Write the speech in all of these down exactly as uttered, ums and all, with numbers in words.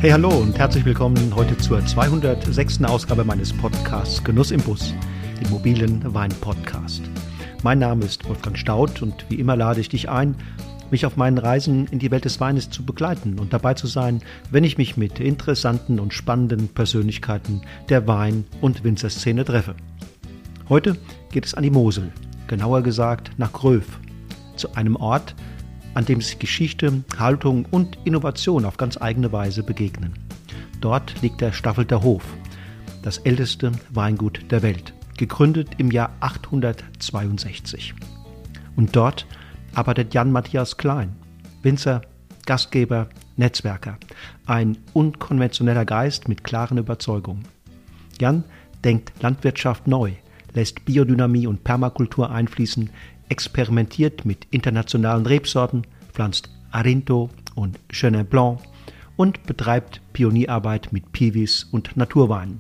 Hey, hallo und herzlich willkommen heute zur zweihundertsechsten Ausgabe meines Podcasts Genuss im Bus, dem mobilen Wein-Podcast. Mein Name ist Wolfgang Staudt und wie immer lade ich dich ein, mich auf meinen Reisen in die Welt des Weines zu begleiten und dabei zu sein, wenn ich mich mit interessanten und spannenden Persönlichkeiten der Wein- und Winzerszene treffe. Heute geht es an die Mosel, genauer gesagt nach Gröf, zu einem Ort, an dem sich Geschichte, Haltung und Innovation auf ganz eigene Weise begegnen. Dort liegt der Staffelter Hof, das älteste Weingut der Welt, gegründet im Jahr achthundertzweiundsechzig. Und dort arbeitet Jan Matthias Klein, Winzer, Gastgeber, Netzwerker, ein unkonventioneller Geist mit klaren Überzeugungen. Jan denkt Landwirtschaft neu, lässt Biodynamie und Permakultur einfließen, experimentiert mit internationalen Rebsorten, pflanzt Arinto und Chenin Blanc und betreibt Pionierarbeit mit Piwis und Naturweinen.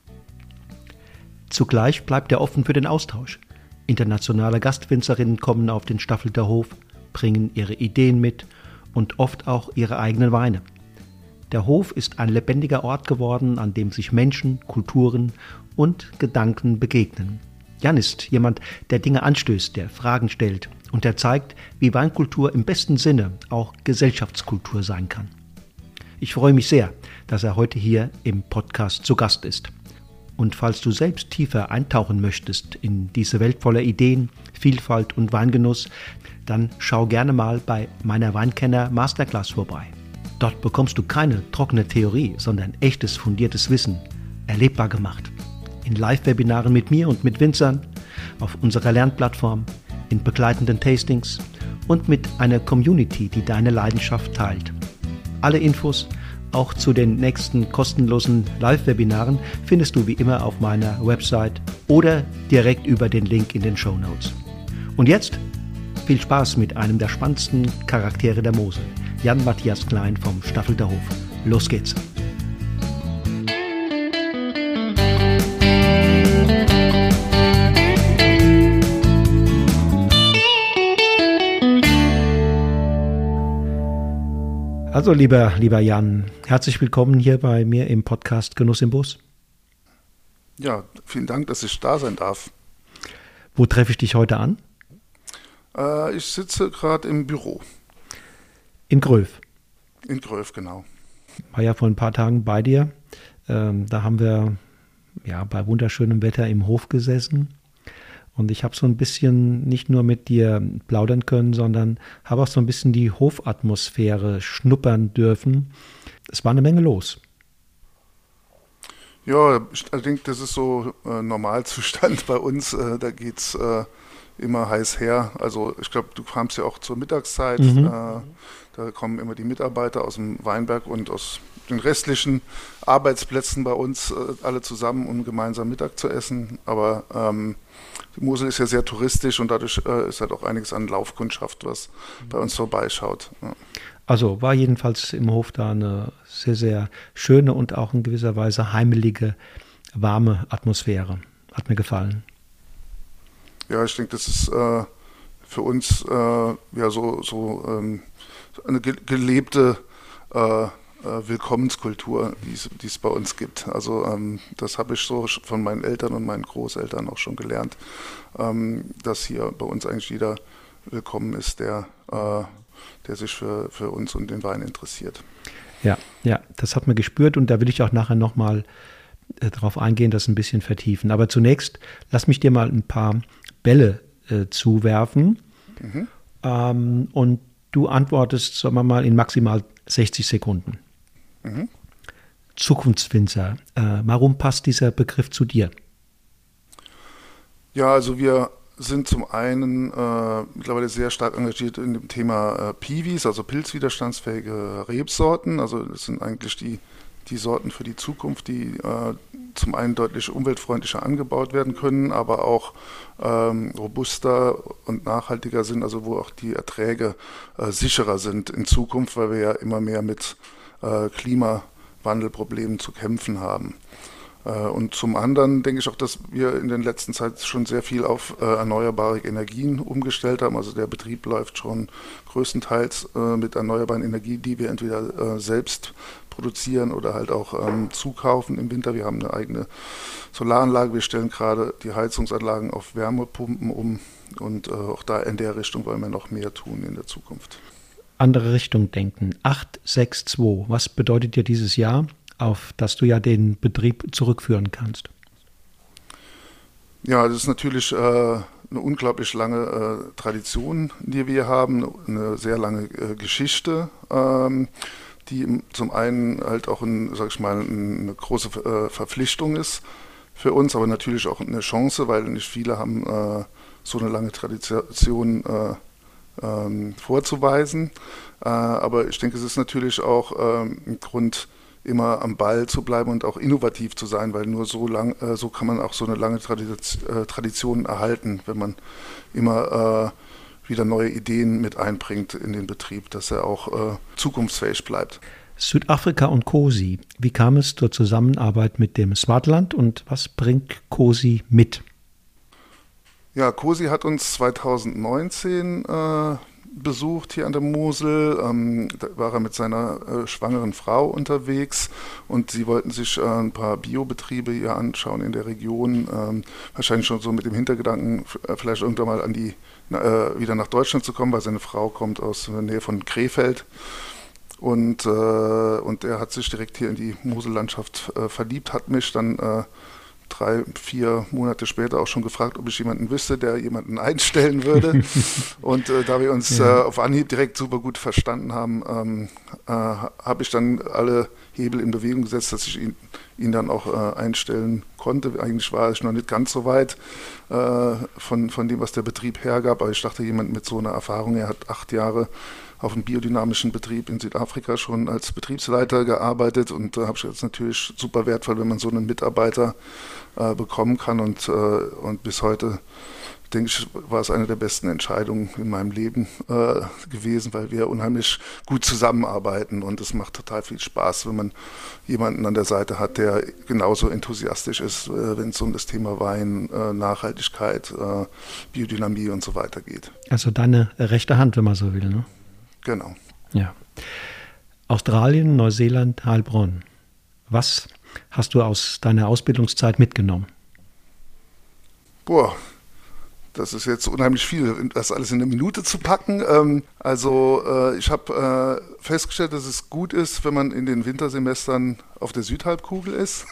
Zugleich bleibt er offen für den Austausch. Internationale Gastwinzerinnen kommen auf den Staffelter Hof, bringen ihre Ideen mit und oft auch ihre eigenen Weine. Der Hof ist ein lebendiger Ort geworden, an dem sich Menschen, Kulturen und Gedanken begegnen. Jan ist jemand, der Dinge anstößt, der Fragen stellt und der zeigt, wie Weinkultur im besten Sinne auch Gesellschaftskultur sein kann. Ich freue mich sehr, dass er heute hier im Podcast zu Gast ist. Und falls du selbst tiefer eintauchen möchtest in diese Welt voller Ideen, Vielfalt und Weingenuss, dann schau gerne mal bei meiner Weinkenner Masterclass vorbei. Dort bekommst du keine trockene Theorie, sondern echtes fundiertes Wissen, erlebbar gemacht. In Live-Webinaren mit mir und mit Winzern, auf unserer Lernplattform, in begleitenden Tastings und mit einer Community, die deine Leidenschaft teilt. Alle Infos, auch zu den nächsten kostenlosen Live-Webinaren, findest du wie immer auf meiner Website oder direkt über den Link in den Shownotes. Und jetzt viel Spaß mit einem der spannendsten Charaktere der Mosel, Jan Matthias Klein vom Staffelter Hof. Los geht's! Also lieber, lieber Jan, herzlich willkommen hier bei mir im Podcast Genuss im Bus. Ja, vielen Dank, dass ich da sein darf. Wo treffe ich dich heute an? Äh, ich sitze gerade im Büro. In Gröf? In Gröf, genau. War ja vor ein paar Tagen bei dir. Ähm, da haben wir ja bei wunderschönem Wetter im Hof gesessen. Und ich habe so ein bisschen nicht nur mit dir plaudern können, sondern habe auch so ein bisschen die Hofatmosphäre schnuppern dürfen. Es war eine Menge los. Ja, ich denke, das ist so äh, Normalzustand bei uns. Äh, da geht es äh, immer heiß her. Also ich glaube, du kamst ja auch zur Mittagszeit. Mhm. Äh, da kommen immer die Mitarbeiter aus dem Weinberg und aus den restlichen Arbeitsplätzen bei uns äh, alle zusammen, um gemeinsam Mittag zu essen. Aber ähm, die Mosel ist ja sehr touristisch und dadurch äh, ist halt auch einiges an Laufkundschaft, was mhm. bei uns vorbeischaut. Ja. Also war jedenfalls im Hof da eine sehr, sehr schöne und auch in gewisser Weise heimelige, warme Atmosphäre. Hat mir gefallen. Ja, ich denke, das ist äh, für uns äh, ja so, so ähm, eine ge- gelebte äh, Willkommenskultur, die es bei uns gibt. Also ähm, das habe ich so von meinen Eltern und meinen Großeltern auch schon gelernt, ähm, dass hier bei uns eigentlich jeder willkommen ist, der, äh, der sich für, für uns und den Wein interessiert. Ja, ja, das hat man gespürt und da will ich auch nachher nochmal äh, drauf eingehen, das ein bisschen vertiefen. Aber zunächst, lass mich dir mal ein paar Bälle äh, zuwerfen mhm. ähm, und du antwortest, sagen wir mal, in maximal sechzig Sekunden. Mhm. Zukunftswinzer, äh, warum passt dieser Begriff zu dir? Ja, also wir sind zum einen äh, mittlerweile sehr stark engagiert in dem Thema äh, Piwis, also pilzwiderstandsfähige Rebsorten. Also das sind eigentlich die, die Sorten für die Zukunft, die äh, zum einen deutlich umweltfreundlicher angebaut werden können, aber auch ähm, robuster und nachhaltiger sind, also wo auch die Erträge äh, sicherer sind in Zukunft, weil wir ja immer mehr mit äh, Klimawandelproblemen zu kämpfen haben. Und zum anderen denke ich auch, dass wir in den letzten Zeit schon sehr viel auf äh, erneuerbare Energien umgestellt haben. Also der Betrieb läuft schon größtenteils äh, mit erneuerbaren Energien, die wir entweder äh, selbst produzieren oder halt auch ähm, zukaufen im Winter. Wir haben eine eigene Solaranlage. Wir stellen gerade die Heizungsanlagen auf Wärmepumpen um. Und äh, auch da in der Richtung wollen wir noch mehr tun in der Zukunft. Andere Richtung denken. acht sechs zwei. Was bedeutet dir dieses Jahr, auf das du ja den Betrieb zurückführen kannst? Ja, das ist natürlich äh, eine unglaublich lange äh, Tradition, die wir haben, eine sehr lange äh, Geschichte, ähm, die zum einen halt auch, ein, sag ich mal, eine große äh, Verpflichtung ist für uns, aber natürlich auch eine Chance, weil nicht viele haben äh, so eine lange Tradition äh, ähm, vorzuweisen. Äh, aber ich denke, es ist natürlich auch äh, ein Grund, immer am Ball zu bleiben und auch innovativ zu sein, weil nur so lang, äh, so kann man auch so eine lange Tradition, äh, Tradition erhalten, wenn man immer äh, wieder neue Ideen mit einbringt in den Betrieb, dass er auch äh, zukunftsfähig bleibt. Südafrika und COSI. Wie kam es zur Zusammenarbeit mit dem Swartland und was bringt COSI mit? Ja, COSI hat uns zweitausendneunzehn äh, besucht hier an der Mosel. Ähm, da war er mit seiner äh, schwangeren Frau unterwegs und sie wollten sich äh, ein paar Biobetriebe hier anschauen in der Region. Ähm, wahrscheinlich schon so mit dem Hintergedanken, f- vielleicht irgendwann mal an die, äh, wieder nach Deutschland zu kommen, weil seine Frau kommt aus der Nähe von Krefeld. Und, äh, und er hat sich direkt hier in die Mosellandschaft äh, verliebt, hat mich dann äh, drei, vier Monate später auch schon gefragt, ob ich jemanden wüsste, der jemanden einstellen würde. Und äh, da wir uns ja. äh, auf Anhieb direkt super gut verstanden haben, ähm, äh, habe ich dann alle Hebel in Bewegung gesetzt, dass ich ihn, ihn dann auch äh, einstellen konnte. Eigentlich war ich noch nicht ganz so weit äh, von, von dem, was der Betrieb hergab, aber ich dachte, jemand mit so einer Erfahrung, er hat acht Jahre auf einem biodynamischen Betrieb in Südafrika schon als Betriebsleiter gearbeitet und da äh, habe ich jetzt natürlich super wertvoll, wenn man so einen Mitarbeiter äh, bekommen kann und, äh, und bis heute, denke ich, war es eine der besten Entscheidungen in meinem Leben äh, gewesen, weil wir unheimlich gut zusammenarbeiten und es macht total viel Spaß, wenn man jemanden an der Seite hat, der genauso enthusiastisch ist, äh, wenn es um das Thema Wein, äh, Nachhaltigkeit, äh, Biodynamie und so weiter geht. Also deine rechte Hand, wenn man so will, ne? Genau. Ja. Australien, Neuseeland, Heilbronn. Was hast du aus deiner Ausbildungszeit mitgenommen? Boah, das ist jetzt unheimlich viel, das alles in eine Minute zu packen. Ähm, also äh, ich habe äh, festgestellt, dass es gut ist, wenn man in den Wintersemestern auf der Südhalbkugel ist.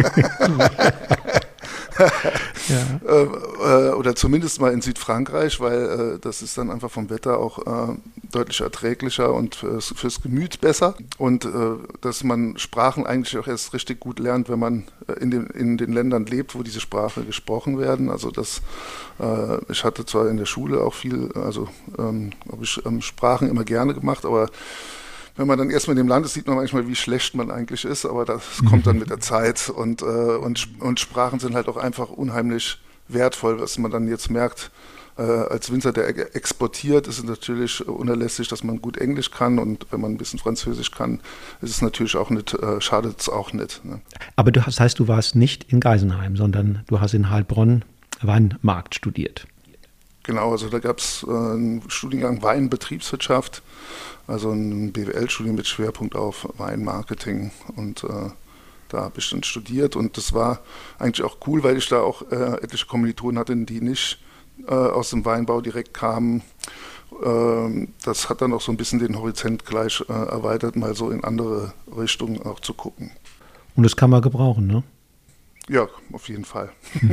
Ja. äh, äh, oder zumindest mal in Südfrankreich, weil äh, das ist dann einfach vom Wetter auch äh, deutlich erträglicher und fürs, fürs Gemüt besser. Und äh, dass man Sprachen eigentlich auch erst richtig gut lernt, wenn man äh, in, den, in den Ländern lebt, wo diese Sprache gesprochen werden. Also das, äh, ich hatte zwar in der Schule auch viel, also ähm, habe ich ähm, Sprachen immer gerne gemacht, aber wenn man dann erstmal in dem Land ist, sieht man manchmal, wie schlecht man eigentlich ist, aber das kommt dann mit der Zeit und, äh, und, und Sprachen sind halt auch einfach unheimlich wertvoll, was man dann jetzt merkt, äh, als Winzer, der exportiert, ist es natürlich unerlässlich, dass man gut Englisch kann und wenn man ein bisschen Französisch kann, ist es natürlich auch nicht, äh, schadet es auch nicht. Ne? Aber du, das heißt, du warst nicht in Geisenheim, sondern du hast in Heilbronn Weinmarkt studiert. Genau, also da gab es äh, einen Studiengang Weinbetriebswirtschaft, also ein B W L-Studium mit Schwerpunkt auf Weinmarketing und äh, da habe ich dann studiert und das war eigentlich auch cool, weil ich da auch äh, etliche Kommilitonen hatte, die nicht äh, aus dem Weinbau direkt kamen. Äh, das hat dann auch so ein bisschen den Horizont gleich äh, erweitert, mal so in andere Richtungen auch zu gucken. Und das kann man gebrauchen, ne? Ja, auf jeden Fall.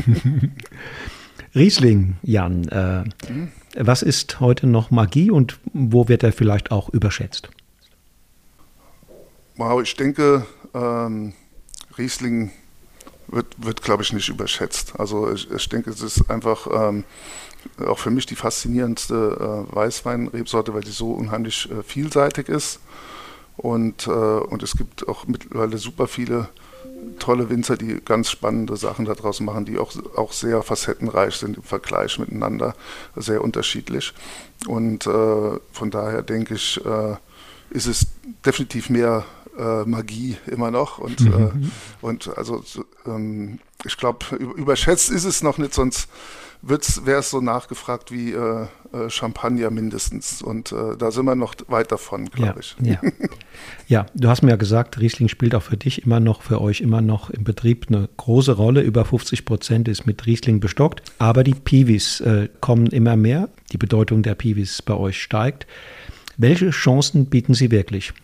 Riesling, Jan, äh, mhm. was ist heute noch Magie und wo wird er vielleicht auch überschätzt? Wow, ich denke, ähm, Riesling wird, wird glaube ich, nicht überschätzt. Also ich, ich denke, es ist einfach ähm, auch für mich die faszinierendste äh, Weißweinrebsorte, weil sie so unheimlich äh, vielseitig ist. Und, äh, und es gibt auch mittlerweile super viele tolle Winzer, die ganz spannende Sachen daraus machen, die auch, auch sehr facettenreich sind im Vergleich miteinander, sehr unterschiedlich. Und äh, von daher denke ich, äh, ist es definitiv mehr äh, Magie immer noch. Und, mhm. äh, und also ähm, ich glaube, überschätzt ist es noch nicht, sonst wäre es so nachgefragt wie äh, äh, Champagner mindestens. Und äh, da sind wir noch weit davon, glaube ja, ich. Ja. ja, du hast mir ja gesagt, Riesling spielt auch für dich immer noch, für euch immer noch im Betrieb eine große Rolle. Über fünfzig Prozent ist mit Riesling bestockt. Aber die Piwis äh, kommen immer mehr. Die Bedeutung der Piwis bei euch steigt. Welche Chancen bieten sie wirklich?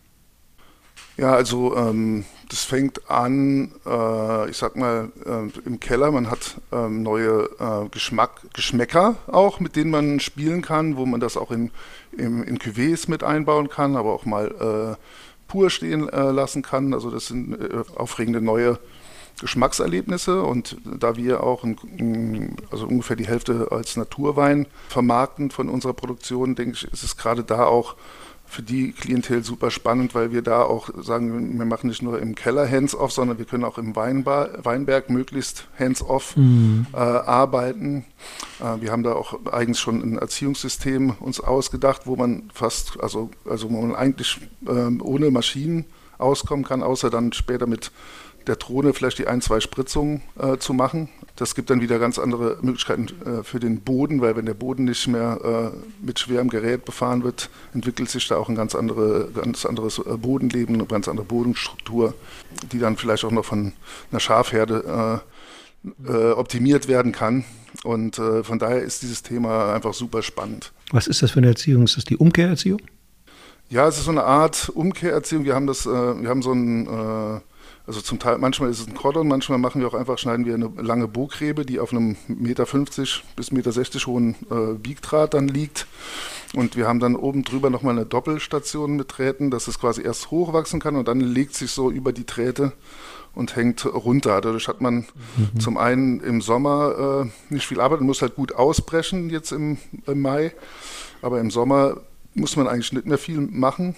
Ja, also ähm, das fängt an, äh, ich sag mal, äh, im Keller. Man hat ähm, neue äh, Geschmack, Geschmäcker auch, mit denen man spielen kann, wo man das auch in, in, in Cuvées mit einbauen kann, aber auch mal äh, pur stehen äh, lassen kann. Also das sind äh, aufregende neue Geschmackserlebnisse, und da wir auch ein, ein, also ungefähr die Hälfte als Naturwein vermarkten von unserer Produktion, denke ich, ist es gerade da auch für die Klientel super spannend, weil wir da auch sagen, wir machen nicht nur im Keller hands-off, sondern wir können auch im Weinbar, Weinberg möglichst hands-off mhm. äh, arbeiten. Äh, wir haben da auch eigens schon ein Erziehungssystem uns ausgedacht, wo man fast, also, also wo man eigentlich äh, ohne Maschinen auskommen kann, außer dann später mit der Drohne vielleicht die ein, zwei Spritzungen äh, zu machen. Das gibt dann wieder ganz andere Möglichkeiten äh, für den Boden, weil wenn der Boden nicht mehr äh, mit schwerem Gerät befahren wird, entwickelt sich da auch ein ganz, andere, ganz anderes äh, Bodenleben, eine ganz andere Bodenstruktur, die dann vielleicht auch noch von einer Schafherde äh, äh, optimiert werden kann. Und äh, von daher ist dieses Thema einfach super spannend. Was ist das für eine Erziehung? Ist das die Umkehrerziehung? Ja, es ist so eine Art Umkehrerziehung. Wir haben das, äh, wir haben so ein äh, Also zum Teil, manchmal ist es ein Cordon, manchmal machen wir auch einfach, schneiden wir eine lange Burgrebe, die auf einem Meter fünfzig bis Meter sechzig hohen äh, Biegdraht dann liegt. Und wir haben dann oben drüber nochmal eine Doppelstation mit Drähten, dass es quasi erst hochwachsen kann und dann legt sich so über die Drähte und hängt runter. Dadurch hat man mhm. zum einen im Sommer äh, nicht viel Arbeit und muss halt gut ausbrechen jetzt im, im Mai. Aber im Sommer muss man eigentlich nicht mehr viel machen.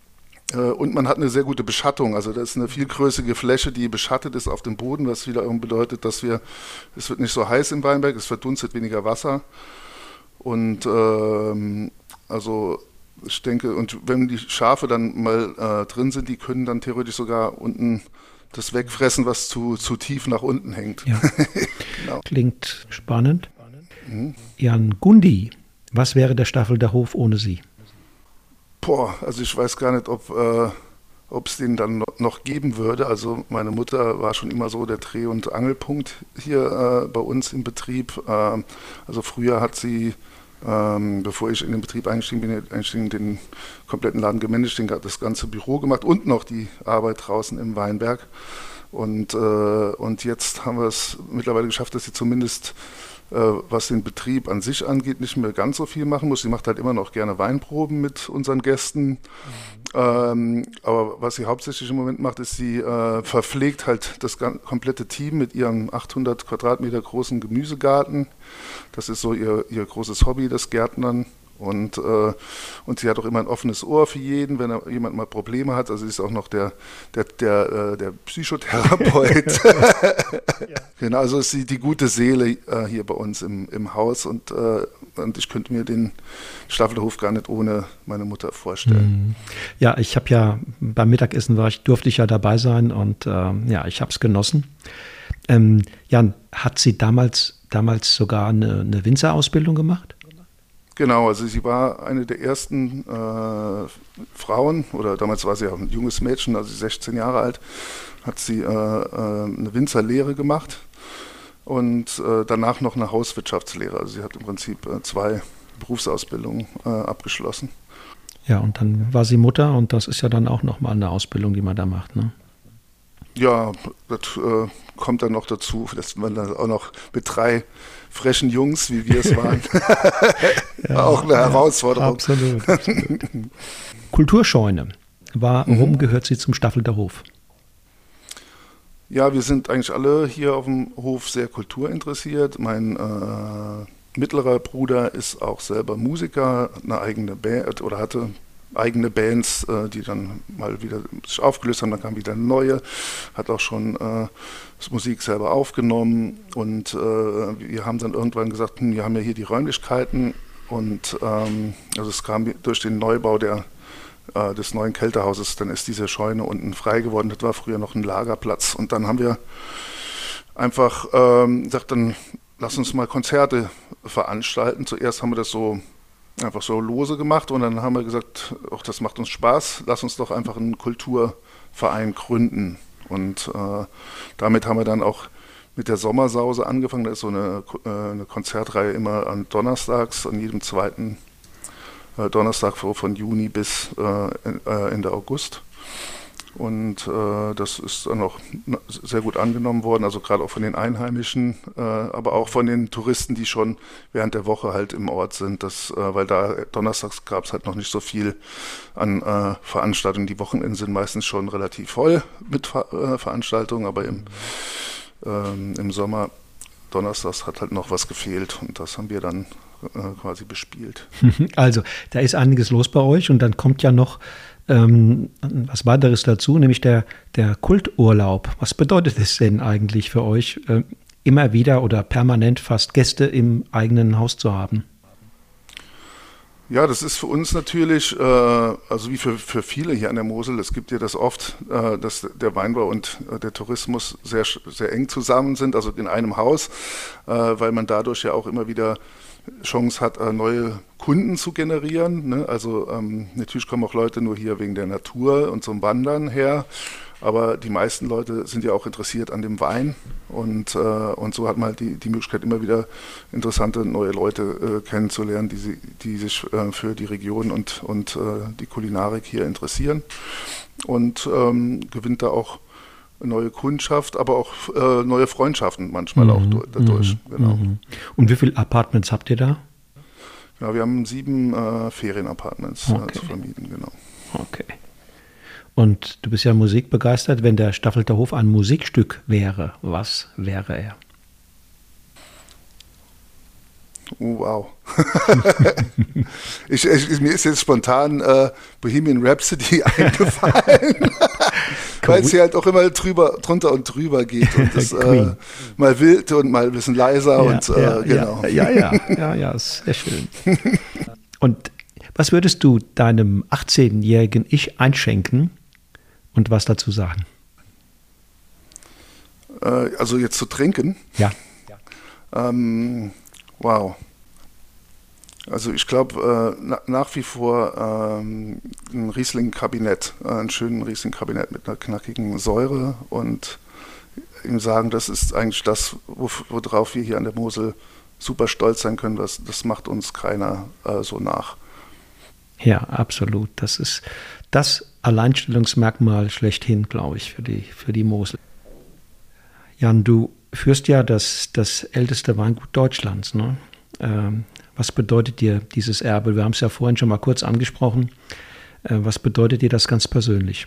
Und man hat eine sehr gute Beschattung, also das ist eine viel größere Fläche, die beschattet ist auf dem Boden, was wiederum bedeutet, dass wir, es wird nicht so heiß im Weinberg, es verdunstet weniger Wasser. Und ähm, also ich denke, und wenn die Schafe dann mal äh, drin sind, die können dann theoretisch sogar unten das wegfressen, was zu, zu tief nach unten hängt. Ja. Genau. Klingt spannend. Mhm. Jan Gundi, was wäre der Staffelder Hof ohne Sie? Boah, also ich weiß gar nicht, ob äh, es den dann noch geben würde. Also meine Mutter war schon immer so der Dreh- und Angelpunkt hier äh, bei uns im Betrieb. Äh, also früher hat sie, ähm, bevor ich in den Betrieb eingestiegen bin, eingestiegen, den kompletten Laden gemanagt, den, das ganze Büro gemacht und noch die Arbeit draußen im Weinberg. Und, äh, und jetzt haben wir es mittlerweile geschafft, dass sie zumindest was den Betrieb an sich angeht, nicht mehr ganz so viel machen muss. Sie macht halt immer noch gerne Weinproben mit unseren Gästen. Mhm. Ähm, aber was sie hauptsächlich im Moment macht, ist, sie äh, verpflegt halt das ganze, komplette Team mit ihrem achthundert Quadratmeter großen Gemüsegarten. Das ist so ihr, ihr großes Hobby, das Gärtnern. Und, äh, und sie hat auch immer ein offenes Ohr für jeden, wenn er, jemand mal Probleme hat. Also sie ist auch noch der, der, der, äh, der Psychotherapeut. Ja. Genau, also ist sie die gute Seele äh, hier bei uns im, im Haus. Und, äh, und ich könnte mir den Staffelder Hof gar nicht ohne meine Mutter vorstellen. Ja, ich habe ja beim Mittagessen war ich, durfte ich ja dabei sein und äh, ja, ich habe es genossen. Ähm, Jan, hat sie damals, damals sogar eine, eine Winzerausbildung gemacht? Genau, also sie war eine der ersten äh, Frauen, oder damals war sie auch ein junges Mädchen, also sechzehn Jahre alt, hat sie äh, äh, eine Winzerlehre gemacht und äh, danach noch eine Hauswirtschaftslehre. Also sie hat im Prinzip äh, zwei Berufsausbildungen äh, abgeschlossen. Ja, und dann war sie Mutter und das ist ja dann auch nochmal eine Ausbildung, die man da macht, ne? Ja, das äh, kommt dann noch dazu, dass man dann auch noch mit drei frechen Jungs, wie wir es waren, ja, auch eine ja, Herausforderung. Absolut. absolut. Kulturscheune. Warum mhm. gehört sie zum Staffelder Hof? Ja, wir sind eigentlich alle hier auf dem Hof sehr kulturinteressiert. Mein äh, mittlerer Bruder ist auch selber Musiker, hat eine eigene Band oder hatte eigene Bands, äh, die dann mal wieder sich aufgelöst haben, dann kam wieder eine neue, hat auch schon äh, das Musik selber aufgenommen und äh, wir haben dann irgendwann gesagt, hm, wir haben ja hier die Räumlichkeiten und ähm, also es kam durch den Neubau der äh, des neuen Kältehauses, dann ist diese Scheune unten frei geworden. Das war früher noch ein Lagerplatz. Und dann haben wir einfach ähm, gesagt, dann lass uns mal Konzerte veranstalten. Zuerst haben wir das so einfach so lose gemacht und dann haben wir gesagt, auch das macht uns Spaß, lass uns doch einfach einen Kulturverein gründen. Und äh, damit haben wir dann auch mit der Sommersause angefangen. Da ist so eine, äh, eine Konzertreihe immer an Donnerstags, an jedem zweiten äh, Donnerstag von Juni bis äh, Ende August. Und äh, das ist dann auch sehr gut angenommen worden, also gerade auch von den Einheimischen, äh, aber auch von den Touristen, die schon während der Woche halt im Ort sind, das, äh, weil da donnerstags gab es halt noch nicht so viel an äh, Veranstaltungen. Die Wochenenden sind meistens schon relativ voll mit Ver äh, Veranstaltungen, aber im, ähm, im Sommer donnerstags hat halt noch was gefehlt und das haben wir dann äh, quasi bespielt. Also da ist einiges los bei euch und dann kommt ja noch Ähm, was weiteres dazu, nämlich der, der Kulturlaub. Was bedeutet es denn eigentlich für euch, äh, immer wieder oder permanent fast Gäste im eigenen Haus zu haben? Ja, das ist für uns natürlich, äh, also wie für, für viele hier an der Mosel, es gibt ja das oft, äh, dass der Weinbau und äh, der Tourismus sehr, sehr eng zusammen sind, also in einem Haus, äh, weil man dadurch ja auch immer wieder Chance hat, äh, neue Kunden zu generieren. Ne? Also ähm, natürlich kommen auch Leute nur hier wegen der Natur und zum Wandern her, aber die meisten Leute sind ja auch interessiert an dem Wein und, äh, und so hat man halt die, die Möglichkeit, immer wieder interessante neue Leute äh, kennenzulernen, die, sie, die sich äh, für die Region und, und äh, die Kulinarik hier interessieren und ähm, gewinnt da auch neue Kundschaft, aber auch äh, neue Freundschaften manchmal mhm, auch dadurch. Mhm, genau. Und wie viele Apartments habt ihr da? Ja, wir haben sieben äh, Ferienapartments okay. äh, zu vermieten, genau. Okay. Und du bist ja musikbegeistert. Wenn der Staffelter Hof ein Musikstück wäre, was wäre er? Oh, wow. ich, ich, mir ist jetzt spontan äh, Bohemian Rhapsody eingefallen, weil es hier halt auch immer drüber, drunter und drüber geht und es äh, mal wild und mal ein bisschen leiser ja, und äh, ja, genau. Ja, ja, ja, ja, ja, ist sehr schön. Und was würdest du deinem achtzehnjährigen Ich einschenken und was dazu sagen? Äh, also jetzt zu trinken? Ja. Ähm, Wow. Also ich glaube äh, na, nach wie vor ähm, ein Riesling-Kabinett, äh, einen schönen Riesling-Kabinett mit einer knackigen Säure und ihm sagen, das ist eigentlich das, worauf wir hier an der Mosel super stolz sein können. Das, das macht uns keiner äh, so nach. Ja, absolut. Das ist das Alleinstellungsmerkmal schlechthin, glaube ich, für die, für die Mosel. Jan, du führst ja das, das älteste Weingut Deutschlands. Ne? Ähm, was bedeutet dir dieses Erbe? Wir haben es ja vorhin schon mal kurz angesprochen. Äh, was bedeutet dir das ganz persönlich?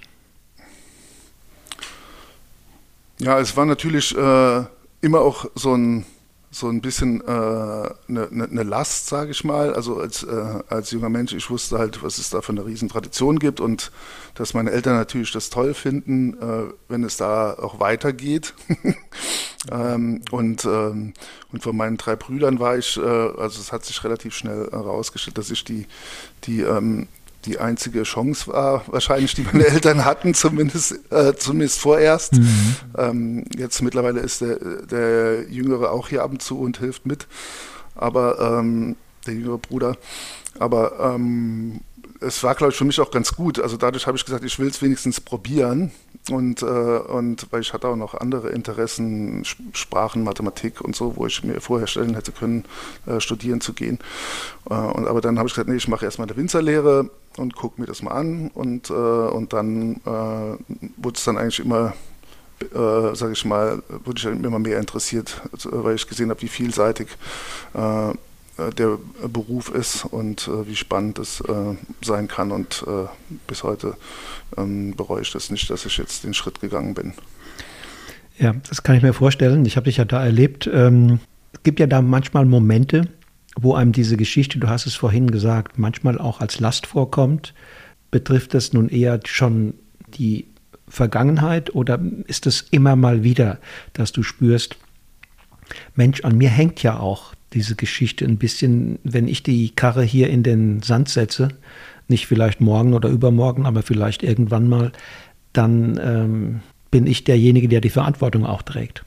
Ja, es war natürlich äh, immer auch so ein, so ein bisschen eine äh, ne, ne Last, sage ich mal. Also als, äh, als junger Mensch, ich wusste halt, was es da für eine riesen Tradition gibt und dass meine Eltern natürlich das toll finden, äh, wenn es da auch weitergeht. ähm, und, ähm, und von meinen drei Brüdern war ich, äh, also es hat sich relativ schnell herausgestellt, dass ich die, die ähm, die einzige Chance war wahrscheinlich, die meine Eltern hatten, zumindest, äh, zumindest vorerst. Mhm. Ähm, jetzt mittlerweile ist der, der Jüngere auch hier ab und zu und hilft mit, aber ähm, der jüngere Bruder. Aber ähm, es war, glaube ich, für mich auch ganz gut. Also dadurch habe ich gesagt, ich will es wenigstens probieren. Und, äh, und weil ich hatte auch noch andere Interessen, Sprachen, Mathematik und so, wo ich mir vorher stellen hätte können, äh, studieren zu gehen. Äh, und, aber dann habe ich gesagt, nee, ich mache erstmal eine Winzerlehre und gucke mir das mal an. Und, äh, und dann äh, wurde es dann eigentlich immer, äh, sage ich mal, wurde ich immer mehr interessiert, also, weil ich gesehen habe, wie vielseitig äh, der Beruf ist und äh, wie spannend es äh, sein kann und äh, bis heute ähm, bereue ich das nicht, dass ich jetzt den Schritt gegangen bin. Ja, das kann ich mir vorstellen. Ich habe dich ja da erlebt. Ähm, es gibt ja da manchmal Momente, wo einem diese Geschichte, du hast es vorhin gesagt, manchmal auch als Last vorkommt. Betrifft das nun eher schon die Vergangenheit oder ist es immer mal wieder, dass du spürst, Mensch, an mir hängt ja auch diese Geschichte ein bisschen, wenn ich die Karre hier in den Sand setze, nicht vielleicht morgen oder übermorgen, aber vielleicht irgendwann mal, dann ähm, bin ich derjenige, der die Verantwortung auch trägt.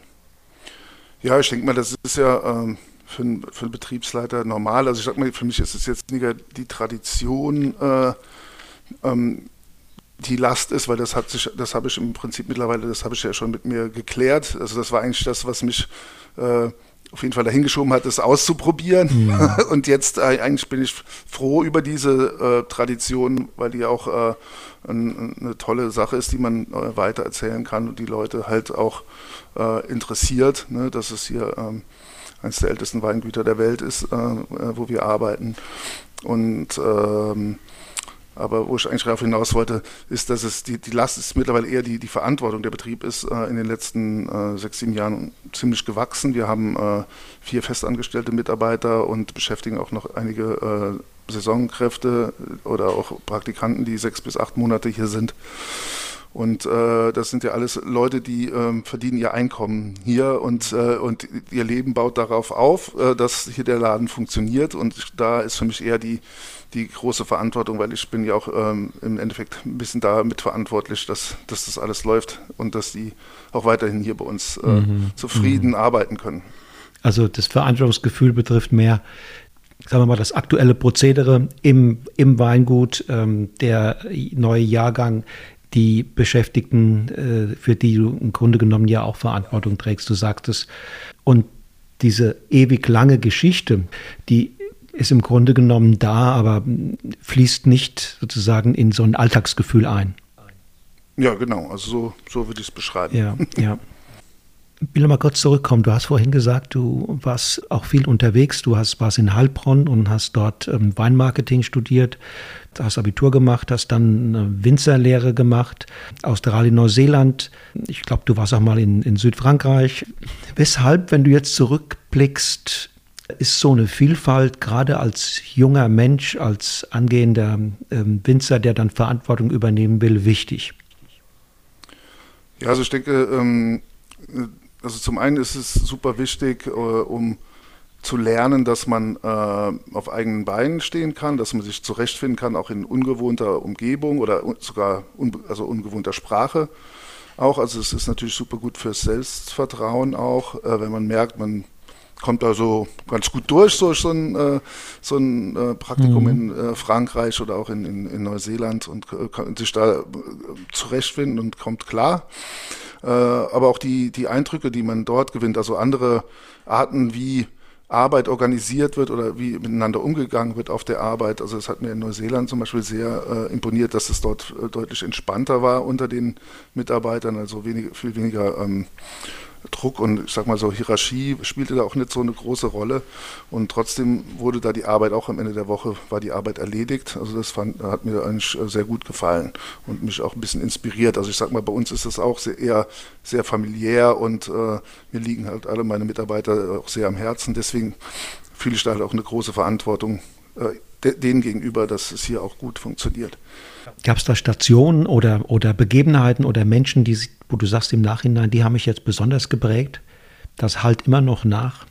Ja, ich denke mal, das ist ja ähm, für, einen, für einen Betriebsleiter normal. Also ich sag mal, für mich ist es jetzt nicht die Tradition, äh, ähm, die Last ist, weil das hat sich, das habe ich im Prinzip mittlerweile, das habe ich ja schon mit mir geklärt. Also das war eigentlich das, was mich äh, auf jeden Fall dahingeschoben hat, das auszuprobieren. Mhm. Und jetzt äh, eigentlich bin ich froh über diese äh, Tradition, weil die auch äh, ein, eine tolle Sache ist, die man äh, weiter erzählen kann und die Leute halt auch äh, interessiert, ne, dass es hier ähm, eines der ältesten Weingüter der Welt ist, äh, wo wir arbeiten. Und ähm, aber wo ich eigentlich darauf hinaus wollte, ist, dass es die, die Last ist mittlerweile eher die, die Verantwortung. Der Betrieb ist äh, in den letzten äh, sechs, sieben Jahren ziemlich gewachsen. Wir haben äh, vier festangestellte Mitarbeiter und beschäftigen auch noch einige äh, Saisonkräfte oder auch Praktikanten, die sechs bis acht Monate hier sind. Und äh, das sind ja alles Leute, die äh, verdienen ihr Einkommen hier und, äh, und ihr Leben baut darauf auf, äh, dass hier der Laden funktioniert. Und da ist für mich eher die, die große Verantwortung, weil ich bin ja auch ähm, im Endeffekt ein bisschen da mitverantwortlich, dass, dass das alles läuft und dass die auch weiterhin hier bei uns äh, mhm. zufrieden mhm. arbeiten können. Also das Verantwortungsgefühl betrifft mehr, sagen wir mal, das aktuelle Prozedere im, im Weingut, ähm, der neue Jahrgang, die Beschäftigten, äh, für die du im Grunde genommen ja auch Verantwortung trägst, du sagtest. Und diese ewig lange Geschichte, die ist im Grunde genommen da, aber fließt nicht sozusagen in so ein Alltagsgefühl ein. Ja, genau, also so, so würde ich es beschreiben. Ja, ja. Ich will noch mal kurz zurückkommen. Du hast vorhin gesagt, du warst auch viel unterwegs. Du hast, warst in Heilbronn und hast dort ähm, Weinmarketing studiert, hast Abitur gemacht, hast dann eine Winzerlehre gemacht, Australien, Neuseeland. Ich glaube, du warst auch mal in, in Südfrankreich. Weshalb, wenn du jetzt zurückblickst, ist so eine Vielfalt, gerade als junger Mensch, als angehender ähm, Winzer, der dann Verantwortung übernehmen will, wichtig? Ja, also ich denke, ähm, also zum einen ist es super wichtig, äh, um zu lernen, dass man äh, auf eigenen Beinen stehen kann, dass man sich zurechtfinden kann, auch in ungewohnter Umgebung oder un- sogar un- also ungewohnter Sprache auch. Also es ist natürlich super gut fürs Selbstvertrauen auch, äh, wenn man merkt, man kommt da so ganz gut durch, durch so ein, äh, so ein äh, Praktikum mhm. in äh, Frankreich oder auch in, in, in Neuseeland und äh, kann sich da äh, zurechtfinden und kommt klar. Äh, aber auch die, die Eindrücke, die man dort gewinnt, also andere Arten, wie Arbeit organisiert wird oder wie miteinander umgegangen wird auf der Arbeit. Also es hat mir in Neuseeland zum Beispiel sehr äh, imponiert, dass es dort äh, deutlich entspannter war unter den Mitarbeitern, also wenig, viel weniger ähm, Druck und ich sag mal so Hierarchie spielte da auch nicht so eine große Rolle und trotzdem wurde da die Arbeit auch am Ende der Woche, war die Arbeit erledigt. Also das fand, hat mir eigentlich sehr gut gefallen und mich auch ein bisschen inspiriert. Also ich sag mal, bei uns ist das auch sehr, eher sehr familiär und äh, mir liegen halt alle meine Mitarbeiter auch sehr am Herzen. Deswegen fühle ich da halt auch eine große Verantwortung äh, de- denen gegenüber, dass es hier auch gut funktioniert. Gab es da Stationen oder, oder Begebenheiten oder Menschen, die, wo du sagst im Nachhinein, die haben mich jetzt besonders geprägt? Das halt immer noch nach?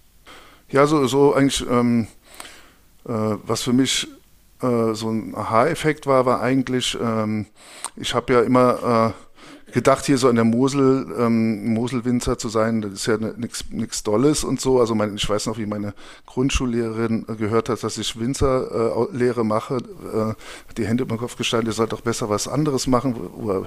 Ja, so, so eigentlich, ähm, äh, was für mich äh, so ein Aha-Effekt war, war eigentlich, ähm, ich habe ja immer äh, gedacht, hier so in der Mosel, ähm, Moselwinzer zu sein, das ist ja nichts Dolles und so. Also mein, ich weiß noch, wie meine Grundschullehrerin äh, gehört hat, dass ich Winzerlehre äh, mache. Äh, die Hände über den Kopf gestanden, ihr sollt doch besser was anderes machen, wo,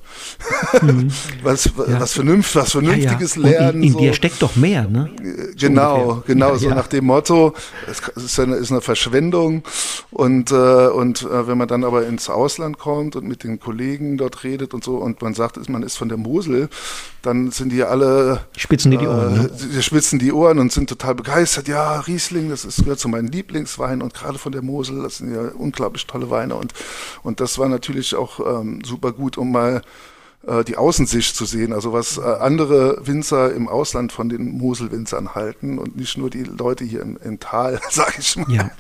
äh, mhm. was, ja. was, Vernünft, was Vernünftiges ja, ja. lernen. In, in so. dir steckt doch mehr, ne? Genau, genau, ja, so ja. nach dem Motto, es ist eine, ist eine Verschwendung und, äh, und äh, wenn man dann aber ins Ausland kommt und mit den Kollegen dort redet und so und man sagt, man ist von der Mosel, dann sind die alle spitzen die, die Ohren, ne? äh, die spitzen die Ohren und sind total begeistert. Ja, Riesling, das ist, gehört zu meinen Lieblingsweinen und gerade von der Mosel, das sind ja unglaublich tolle Weine und, und das war natürlich auch ähm, super gut, um mal äh, die Außensicht zu sehen, also was äh, andere Winzer im Ausland von den Moselwinzern halten und nicht nur die Leute hier im, im Tal, sage ich mal. Ja.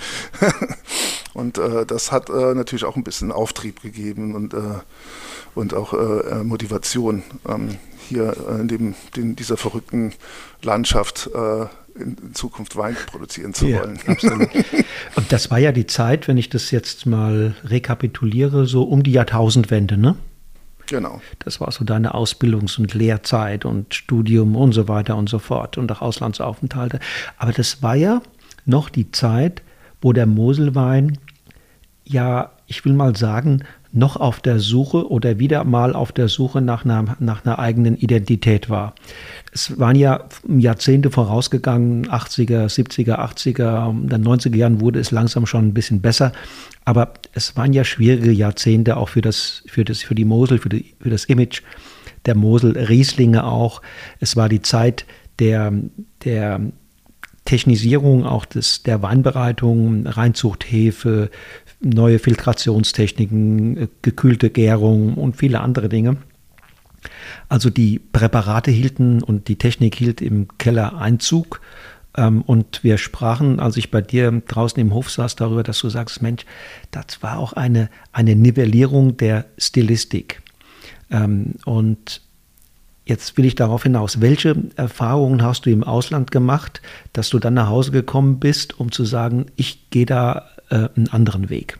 Und äh, das hat äh, natürlich auch ein bisschen Auftrieb gegeben und äh, und auch äh, Motivation, ähm, hier äh, in dem, den, dieser verrückten Landschaft äh, in, in Zukunft Wein produzieren zu ja, wollen. Absolut. Und das war ja die Zeit, wenn ich das jetzt mal rekapituliere, so um die Jahrtausendwende, ne? Genau. Das war so deine Ausbildungs- und Lehrzeit und Studium und so weiter und so fort und auch Auslandsaufenthalte. Aber das war ja noch die Zeit, wo der Moselwein, ja, ich will mal sagen, noch auf der Suche oder wieder mal auf der Suche nach einer, nach einer eigenen Identität war. Es waren ja Jahrzehnte vorausgegangen, achtziger, siebziger, achtziger, in den neunziger Jahren wurde es langsam schon ein bisschen besser. Aber es waren ja schwierige Jahrzehnte auch für das, für das, für die Mosel, für, die, für das Image der Mosel, Rieslinge auch. Es war die Zeit der, der Technisierung auch des, der Weinbereitung, Reinzuchthefe, neue Filtrationstechniken, gekühlte Gärung und viele andere Dinge. Also die Präparate hielten und die Technik hielt im Keller Einzug. Und wir sprachen, als ich bei dir draußen im Hof saß, darüber, dass du sagst, Mensch, das war auch eine, eine Nivellierung der Stilistik. Und jetzt will ich darauf hinaus, welche Erfahrungen hast du im Ausland gemacht, dass du dann nach Hause gekommen bist, um zu sagen, ich gehe da äh, einen anderen Weg?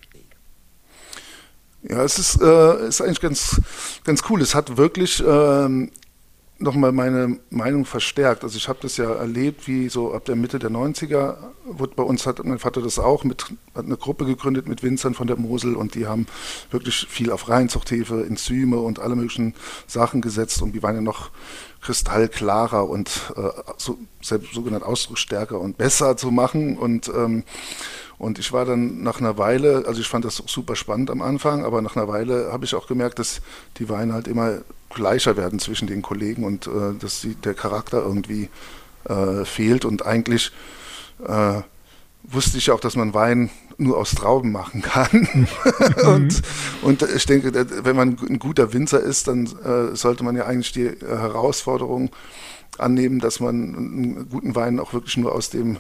Ja, es ist, äh, ist eigentlich ganz, ganz cool. Es hat wirklich ähm, nochmal meine Meinung verstärkt. Also ich habe das ja erlebt, wie so ab der Mitte der neunziger, wurde bei uns, hat mein Vater das auch, mit, hat eine Gruppe gegründet mit Winzern von der Mosel und die haben wirklich viel auf Reinzuchthefe, Enzyme und alle möglichen Sachen gesetzt, um die Weine noch kristallklarer und äh, so, sogenannt ausdrucksstärker und besser zu machen. Und ähm, Und ich war dann nach einer Weile, also ich fand das super spannend am Anfang, aber nach einer Weile habe ich auch gemerkt, dass die Weine halt immer gleicher werden zwischen den Kollegen und äh, dass die, der Charakter irgendwie äh, fehlt. Und eigentlich äh, wusste ich auch, dass man Wein nur aus Trauben machen kann. und, und ich denke, wenn man ein guter Winzer ist, dann äh, sollte man ja eigentlich die äh, Herausforderung annehmen, dass man einen guten Wein auch wirklich nur aus dem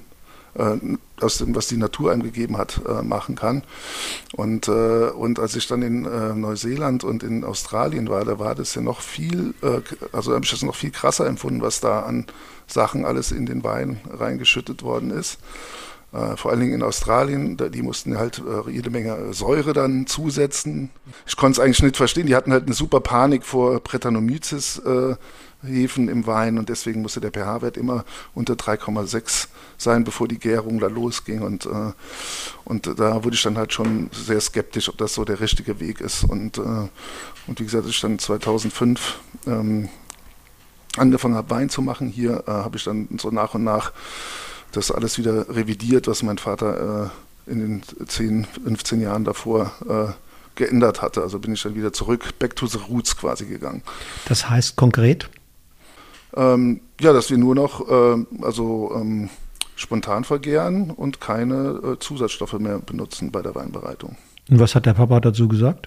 aus dem, was die Natur einem gegeben hat, äh, machen kann. Und, äh, und als ich dann in äh, Neuseeland und in Australien war, da war das ja noch viel, äh, also habe ich das noch viel krasser empfunden, was da an Sachen alles in den Wein reingeschüttet worden ist. Äh, vor allen Dingen in Australien, da, die mussten halt äh, jede Menge Säure dann zusetzen. Ich konnte es eigentlich nicht verstehen, die hatten halt eine super Panik vor Brettanomyces äh, Hefen im Wein und deswegen musste der pH-Wert immer unter drei Komma sechs sein, bevor die Gärung da losging und, äh, und da wurde ich dann halt schon sehr skeptisch, ob das so der richtige Weg ist und, äh, und wie gesagt, als ich dann zweitausendfünf ähm, angefangen habe Wein zu machen, hier äh, habe ich dann so nach und nach das alles wieder revidiert, was mein Vater äh, in den zehn, fünfzehn Jahren davor äh, geändert hatte, also bin ich dann wieder zurück, back to the roots quasi gegangen. Das heißt konkret? Ähm, ja, dass wir nur noch äh, also ähm, spontan vergären und keine äh, Zusatzstoffe mehr benutzen bei der Weinbereitung. Und was hat der Papa dazu gesagt?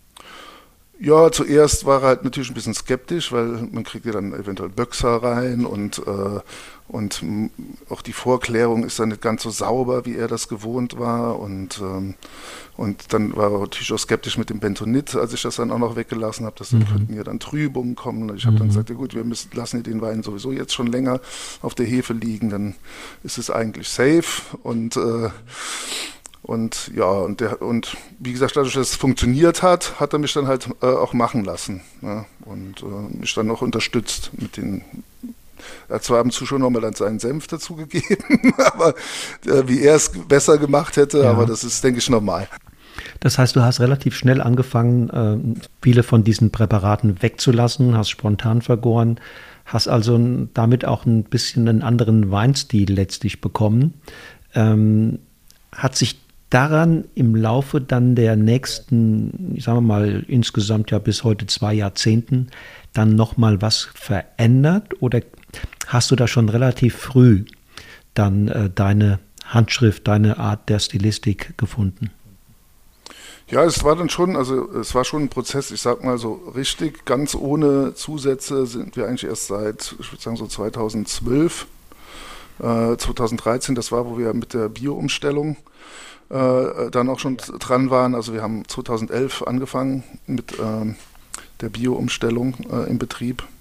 Ja, zuerst war er halt natürlich ein bisschen skeptisch, weil man kriegt ja dann eventuell Böxer rein und, äh, und auch die Vorklärung ist dann nicht ganz so sauber, wie er das gewohnt war. Und, ähm, und dann war er natürlich auch skeptisch mit dem Bentonit, als ich das dann auch noch weggelassen habe, dass dann mhm. könnten ja dann Trübungen kommen. Ich habe mhm. dann gesagt, ja gut, wir müssen, lassen den Wein sowieso jetzt schon länger auf der Hefe liegen, dann ist es eigentlich safe. Und äh, Und ja, und, der, und wie gesagt, dadurch, dass es funktioniert hat, hat er mich dann halt äh, auch machen lassen. Ne? Und äh, mich dann auch unterstützt mit den. Er hat zwar ab und zu schon nochmal dann seinen Senf dazu gegeben, aber äh, wie er es besser gemacht hätte, ja. aber das ist, denke ich, normal. Das heißt, du hast relativ schnell angefangen, äh, viele von diesen Präparaten wegzulassen, hast spontan vergoren, hast also damit auch ein bisschen einen anderen Weinstil letztlich bekommen. Ähm, hat sich daran im Laufe dann der nächsten, sagen wir mal, insgesamt ja bis heute zwei Jahrzehnten dann nochmal was verändert oder hast du da schon relativ früh dann äh, deine Handschrift, deine Art der Stilistik gefunden? Ja, es war dann schon, also es war schon ein Prozess, ich sag mal so richtig, ganz ohne Zusätze sind wir eigentlich erst seit, ich würde sagen so zweitausendzwölf, äh, zweitausenddreizehn, das war, wo wir mit der Bio-Umstellung Äh, dann auch schon dran waren. Also wir haben zweitausendelf angefangen mit ähm, der Bio-Umstellung äh, im Betrieb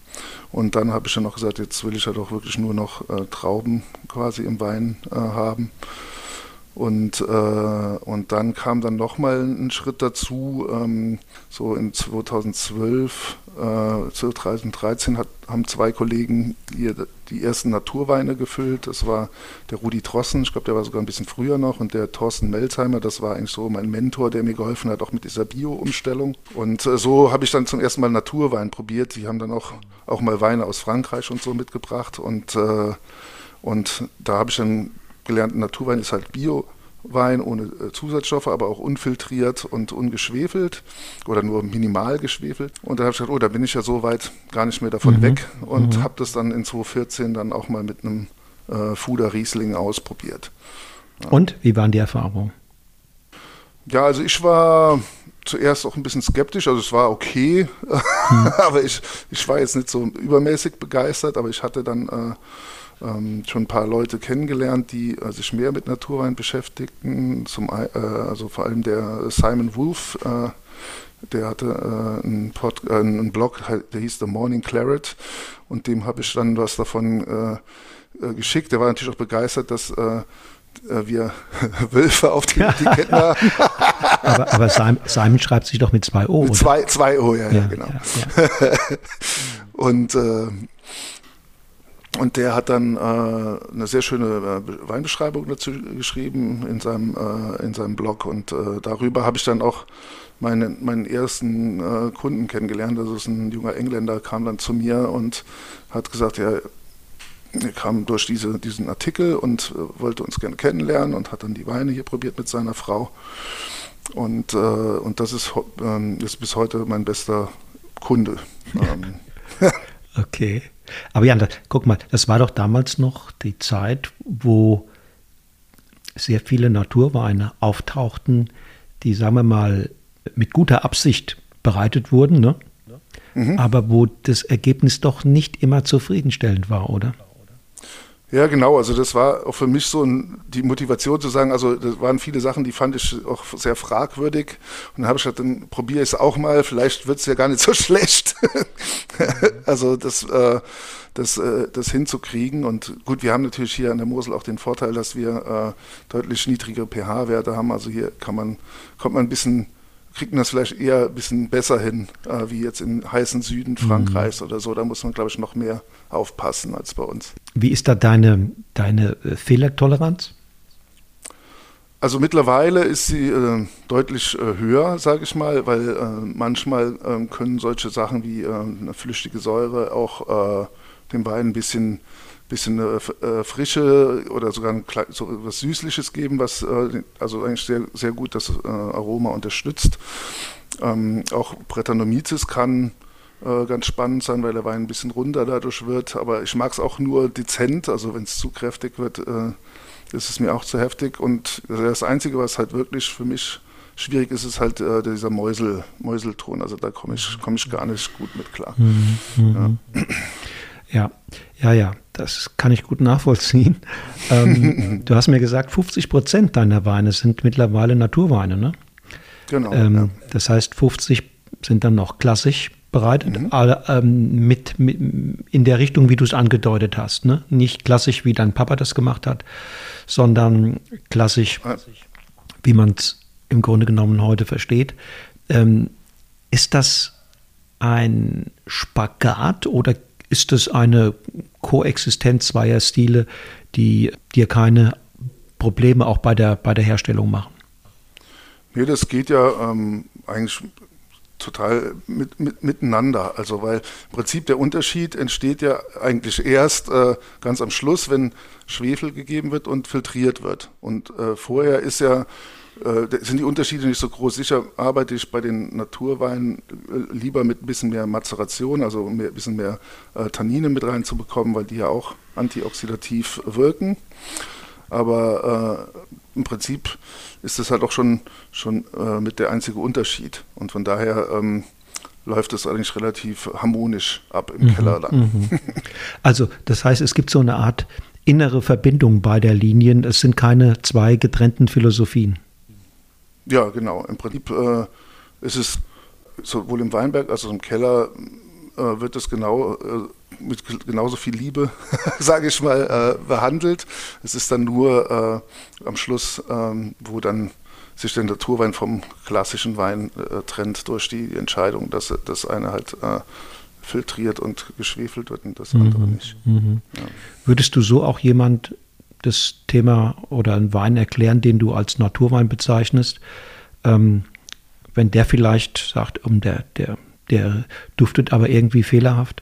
Und dann habe ich dann noch gesagt, jetzt will ich ja doch wirklich nur noch äh, Trauben quasi im Wein äh, haben. Und, äh, und dann kam dann nochmal ein Schritt dazu, ähm, so in zweitausendzwölf, äh, zweitausenddreizehn hat, haben zwei Kollegen die, die ersten Naturweine gefüllt. Das war der Rudi Drossen, ich glaube, der war sogar ein bisschen früher noch, und der Thorsten Melzheimer, das war eigentlich so mein Mentor, der mir geholfen hat, auch mit dieser Bio-Umstellung. Und äh, so habe ich dann zum ersten Mal Naturwein probiert. Die haben dann auch, auch mal Weine aus Frankreich und so mitgebracht. Und, äh, und da habe ich dann gelernt, Naturwein ist halt Bio-Wein ohne äh, Zusatzstoffe, aber auch unfiltriert und ungeschwefelt oder nur minimal geschwefelt. Und da habe ich gedacht, oh, da bin ich ja so weit gar nicht mehr davon mhm. weg, und mhm. habe das dann in zweitausendvierzehn dann auch mal mit einem äh, Fuder Riesling ausprobiert. Ja. Und, wie waren die Erfahrungen? Ja, also ich war zuerst auch ein bisschen skeptisch, also es war okay, hm. aber ich, ich war jetzt nicht so übermäßig begeistert, aber ich hatte dann äh, Ähm, schon ein paar Leute kennengelernt, die äh, sich mehr mit Naturwein beschäftigten. Zum, äh, also vor allem der Simon Wolf, äh, der hatte äh, einen, Pod, äh, einen Blog, der hieß The Morning Claret, und dem habe ich dann was davon äh, äh, geschickt. Der war natürlich auch begeistert, dass äh, wir Wölfe auf den Etiketten haben. aber aber Simon, Simon schreibt sich doch mit zwei O, mit oder? Zwei, zwei O, ja, ja, ja genau. Ja, ja. und äh, Und der hat dann äh, eine sehr schöne äh, Weinbeschreibung dazu geschrieben in seinem, äh, in seinem Blog. Und äh, darüber habe ich dann auch meine, meinen ersten äh, Kunden kennengelernt. Das ist ein junger Engländer, kam dann zu mir und hat gesagt, ja, er kam durch diese, diesen Artikel und äh, wollte uns gerne kennenlernen und hat dann die Weine hier probiert mit seiner Frau. Und, äh, und das ist, äh, ist bis heute mein bester Kunde. Ähm. Okay. Aber Jan, das, guck mal, das war doch damals noch die Zeit, wo sehr viele Naturweine auftauchten, die, sagen wir mal, mit guter Absicht bereitet wurden, ne? Mhm. Aber wo das Ergebnis doch nicht immer zufriedenstellend war, oder? Ja, genau. Also das war auch für mich so ein, die Motivation zu sagen, also das waren viele Sachen, die fand ich auch sehr fragwürdig. Und dann habe ich gesagt, dann probiere ich es auch mal, vielleicht wird es ja gar nicht so schlecht. also das, äh, das, äh, das hinzukriegen. Und gut, wir haben natürlich hier an der Mosel auch den Vorteil, dass wir äh, deutlich niedrigere pH-Werte haben. Also hier kann man, kommt man ein bisschen, kriegt man das vielleicht eher ein bisschen besser hin, äh, wie jetzt im heißen Süden Frankreichs mhm. oder so. Da muss man, glaube ich, noch mehr aufpassen als bei uns. Wie ist da deine, deine Fehlertoleranz? Also mittlerweile ist sie äh, deutlich äh, höher, sage ich mal, weil äh, manchmal äh, können solche Sachen wie äh, eine flüchtige Säure auch äh, dem Wein ein bisschen, bisschen äh, Frische oder sogar ein, so was Süßliches geben, was äh, also eigentlich sehr, sehr gut das äh, Aroma unterstützt. Ähm, auch Brettanomyces kann äh, ganz spannend sein, weil der Wein ein bisschen runder dadurch wird, aber ich mag es auch nur dezent, also wenn es zu kräftig wird, äh, ist es mir auch zu heftig. Und das Einzige, was halt wirklich für mich schwierig ist, ist halt äh, dieser Mäusel, Mäuselton. Also da komme ich, komm ich gar nicht gut mit klar. Mhm. Ja. ja, ja, ja, das kann ich gut nachvollziehen. ähm, du hast mir gesagt, fünfzig Prozent deiner Weine sind mittlerweile Naturweine, ne? Genau. Ähm, ja. Das heißt, fünfzig sind dann noch klassisch bereitet, mhm. aber ähm, mit, mit in der Richtung, wie du es angedeutet hast, ne? Nicht klassisch, wie dein Papa das gemacht hat, sondern klassisch, ja. wie man es im Grunde genommen heute versteht. Ähm, ist das ein Spagat oder ist es eine Koexistenz zweier Stile, die dir keine Probleme auch bei der, bei der Herstellung machen? Nee, das geht ja ähm, eigentlich total mit, mit, miteinander. Also weil im Prinzip der Unterschied entsteht ja eigentlich erst äh, ganz am Schluss, wenn Schwefel gegeben wird und filtriert wird. Und äh, vorher ist ja, äh, sind die Unterschiede nicht so groß. Sicher arbeite ich bei den Naturweinen äh, lieber mit ein bisschen mehr Mazeration, also ein bisschen mehr äh, Tannine mit reinzubekommen, weil die ja auch antioxidativ wirken. Aber äh, im Prinzip ist das halt auch schon, schon äh, mit der einzige Unterschied. Und von daher ähm, läuft es eigentlich relativ harmonisch ab im mhm, Keller dann. Mhm. Also das heißt, es gibt so eine Art innere Verbindung beider Linien. Es sind keine zwei getrennten Philosophien. Ja, genau. Im Prinzip äh, ist es sowohl im Weinberg als auch im Keller äh, wird es genau äh, mit genauso viel Liebe, sage ich mal, äh, behandelt. Es ist dann nur äh, am Schluss, ähm, wo dann sich der Naturwein vom klassischen Wein äh, trennt durch die Entscheidung, dass das eine halt äh, filtriert und geschwefelt wird und das andere mhm. nicht. Mhm. Ja. Würdest du so auch jemand das Thema oder einen Wein erklären, den du als Naturwein bezeichnest, ähm, wenn der vielleicht sagt, um der, der, der duftet aber irgendwie fehlerhaft?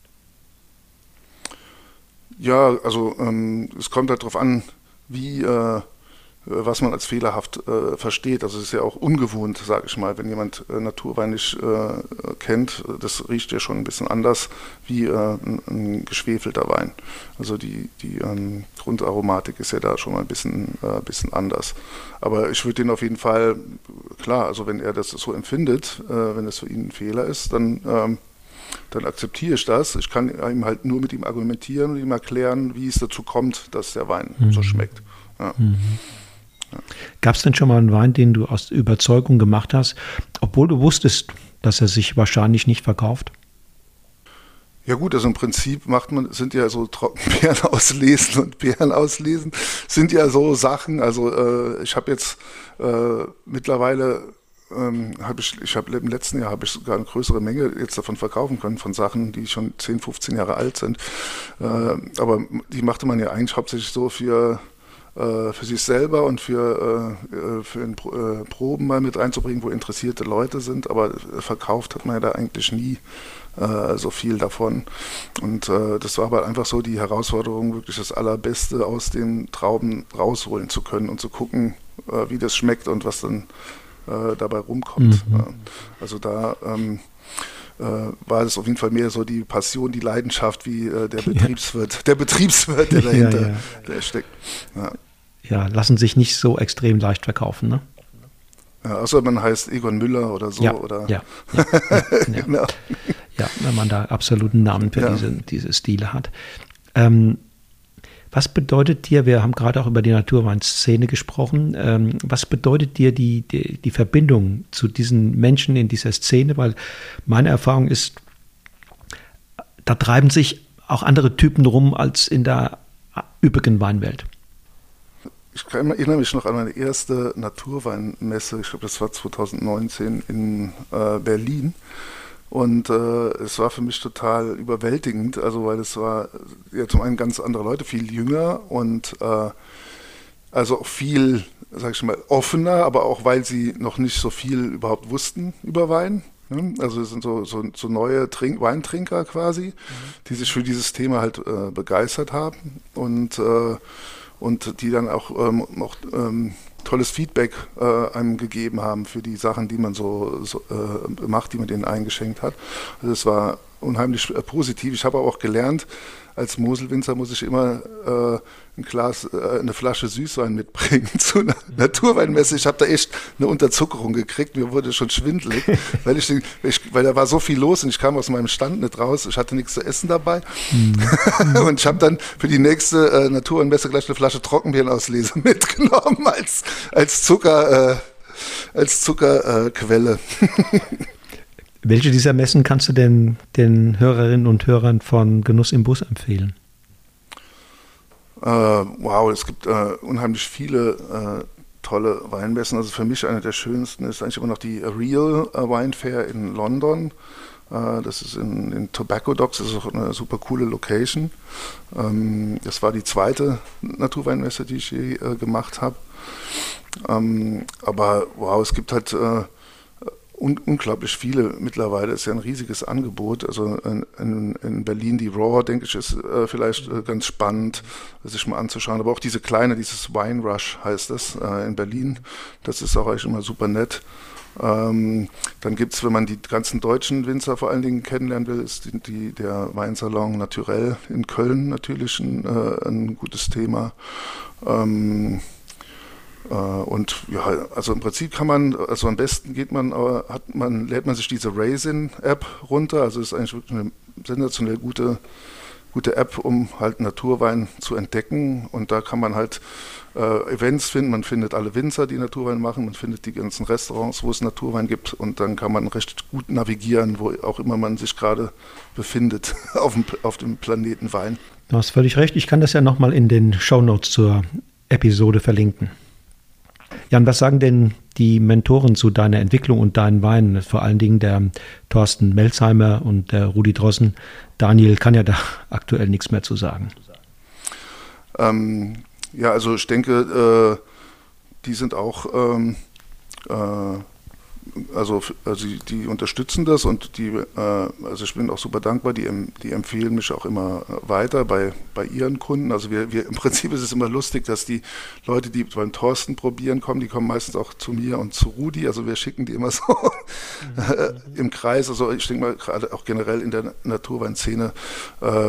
Ja, also ähm, es kommt halt darauf an, wie äh, was man als fehlerhaft äh, versteht. Also es ist ja auch ungewohnt, sage ich mal, wenn jemand äh, Naturwein nicht äh, kennt. Das riecht ja schon ein bisschen anders wie äh, ein, ein geschwefelter Wein. Also die, die ähm, Grundaromatik ist ja da schon mal ein bisschen, äh, bisschen anders. Aber ich würde den auf jeden Fall, klar, also wenn er das so empfindet, äh, wenn das für ihn ein Fehler ist, dann ähm, dann akzeptiere ich das. Ich kann ihm halt nur mit ihm argumentieren und ihm erklären, wie es dazu kommt, dass der Wein mhm. so schmeckt. Ja. Mhm. Ja. Gab es denn schon mal einen Wein, den du aus Überzeugung gemacht hast, obwohl du wusstest, dass er sich wahrscheinlich nicht verkauft? Ja gut, also im Prinzip macht man, sind ja so Trockenbeeren auslesen und Beeren auslesen, sind ja so Sachen, also äh, ich habe jetzt äh, mittlerweile Ähm, hab ich, ich habe im letzten Jahr habe ich sogar eine größere Menge jetzt davon verkaufen können, von Sachen, die schon zehn, fünfzehn Jahre alt sind. Äh, aber die machte man ja eigentlich hauptsächlich so für, äh, für sich selber und für, äh, für in Pro, äh, Proben mal mit einzubringen, wo interessierte Leute sind. Aber verkauft hat man ja da eigentlich nie äh, so viel davon. Und äh, das war aber einfach so die Herausforderung, wirklich das Allerbeste aus den Trauben rausholen zu können und zu gucken, äh, wie das schmeckt und was dann dabei rumkommt. Mhm. Also da ähm, äh, war es auf jeden Fall mehr so die Passion, die Leidenschaft, wie äh, der Betriebswirt, ja. der Betriebswirt, der dahinter ja, ja. Der steckt. Ja. ja, lassen sich nicht so extrem leicht verkaufen, ne? Ja, außer man heißt Egon Müller oder so. Ja, oder ja, ja, ja, ja. Genau. Ja, wenn man da absoluten Namen für ja. diese, diese Stile hat. Ähm, Was bedeutet dir, wir haben gerade auch über die Naturweinszene gesprochen, ähm, was bedeutet dir die, die, die Verbindung zu diesen Menschen in dieser Szene? Weil meine Erfahrung ist, da treiben sich auch andere Typen rum als in der übrigen Weinwelt. Ich kann, erinnere mich noch an meine erste Naturweinmesse, ich glaube das war zwanzig neunzehn in äh, Berlin. Und äh, es war für mich total überwältigend, also weil es war ja zum einen ganz andere Leute, viel jünger und äh, also auch viel, sag ich mal, offener, aber auch weil sie noch nicht so viel überhaupt wussten über Wein. Ne? Also es sind so, so, so neue Trink- Weintrinker quasi, mhm. die sich für dieses Thema halt äh, begeistert haben und, äh, und die dann auch, ähm, auch ähm, tolles Feedback äh, einem gegeben haben für die Sachen, die man so, so äh, macht, die man denen eingeschenkt hat. Also das war unheimlich äh, positiv. Ich habe auch gelernt, als Moselwinzer muss ich immer äh, ein Glas, äh, eine Flasche Süßwein mitbringen zu einer Naturweinmesse. Ich habe da echt eine Unterzuckerung gekriegt. Mir wurde schon schwindelig, weil ich, ich, weil da war so viel los und ich kam aus meinem Stand nicht raus. Ich hatte nichts zu essen dabei. Mhm. Und ich habe dann für die nächste äh, Naturweinmesse gleich eine Flasche Trockenbeerenauslese mitgenommen als, als Zucker, äh, als Zuckerquelle. Äh, Welche dieser Messen kannst du denn den Hörerinnen und Hörern von Genuss im Bus empfehlen? Äh, wow, es gibt äh, unheimlich viele äh, tolle Weinmessen. Also für mich eine der schönsten ist eigentlich immer noch die Real Wine Fair in London. Äh, das ist in, in Tobacco Docks, das ist auch eine super coole Location. Ähm, das war die zweite Naturweinmesse, die ich je äh, gemacht habe. Ähm, aber wow, es gibt halt äh, Un- unglaublich viele mittlerweile, ist ja ein riesiges Angebot. Also in, in, in Berlin die Raw, denke ich, ist äh, vielleicht äh, ganz spannend, sich mal anzuschauen. Aber auch diese kleine, dieses Wine Rush heißt das äh, in Berlin. Das ist auch eigentlich immer super nett. Ähm, dann gibt es, wenn man die ganzen deutschen Winzer vor allen Dingen kennenlernen will, ist die, die, der Weinsalon Naturell in Köln natürlich ein, äh, ein gutes Thema. Ähm, Und ja, also im Prinzip kann man, also am besten geht man, hat man, lädt man sich diese Raisin-App runter, also ist eigentlich wirklich eine sensationell gute, gute App, um halt Naturwein zu entdecken. Und da kann man halt äh, Events finden. Man findet alle Winzer, die Naturwein machen. Man findet die ganzen Restaurants, wo es Naturwein gibt. Und dann kann man recht gut navigieren, wo auch immer man sich gerade befindet auf dem, auf dem Planeten Wein. Du hast völlig recht. Ich kann das ja nochmal in den Shownotes zur Episode verlinken. Jan, was sagen denn die Mentoren zu deiner Entwicklung und deinen Weinen? Vor allen Dingen der Thorsten Melzheimer und der Rudi Drossen. Daniel kann ja da aktuell nichts mehr zu sagen. Ähm, ja, also ich denke, äh, die sind auch, ähm, äh, also, also die, die unterstützen das und die, äh, also ich bin auch super dankbar, die, die empfehlen mich auch immer weiter bei, bei ihren Kunden. Also wir, wir, im Prinzip ist es immer lustig, dass die Leute, die beim Thorsten probieren kommen, die kommen meistens auch zu mir und zu Rudi. Also wir schicken die immer so mhm. im Kreis. Also ich denke mal, gerade auch generell in der Naturweinszene äh,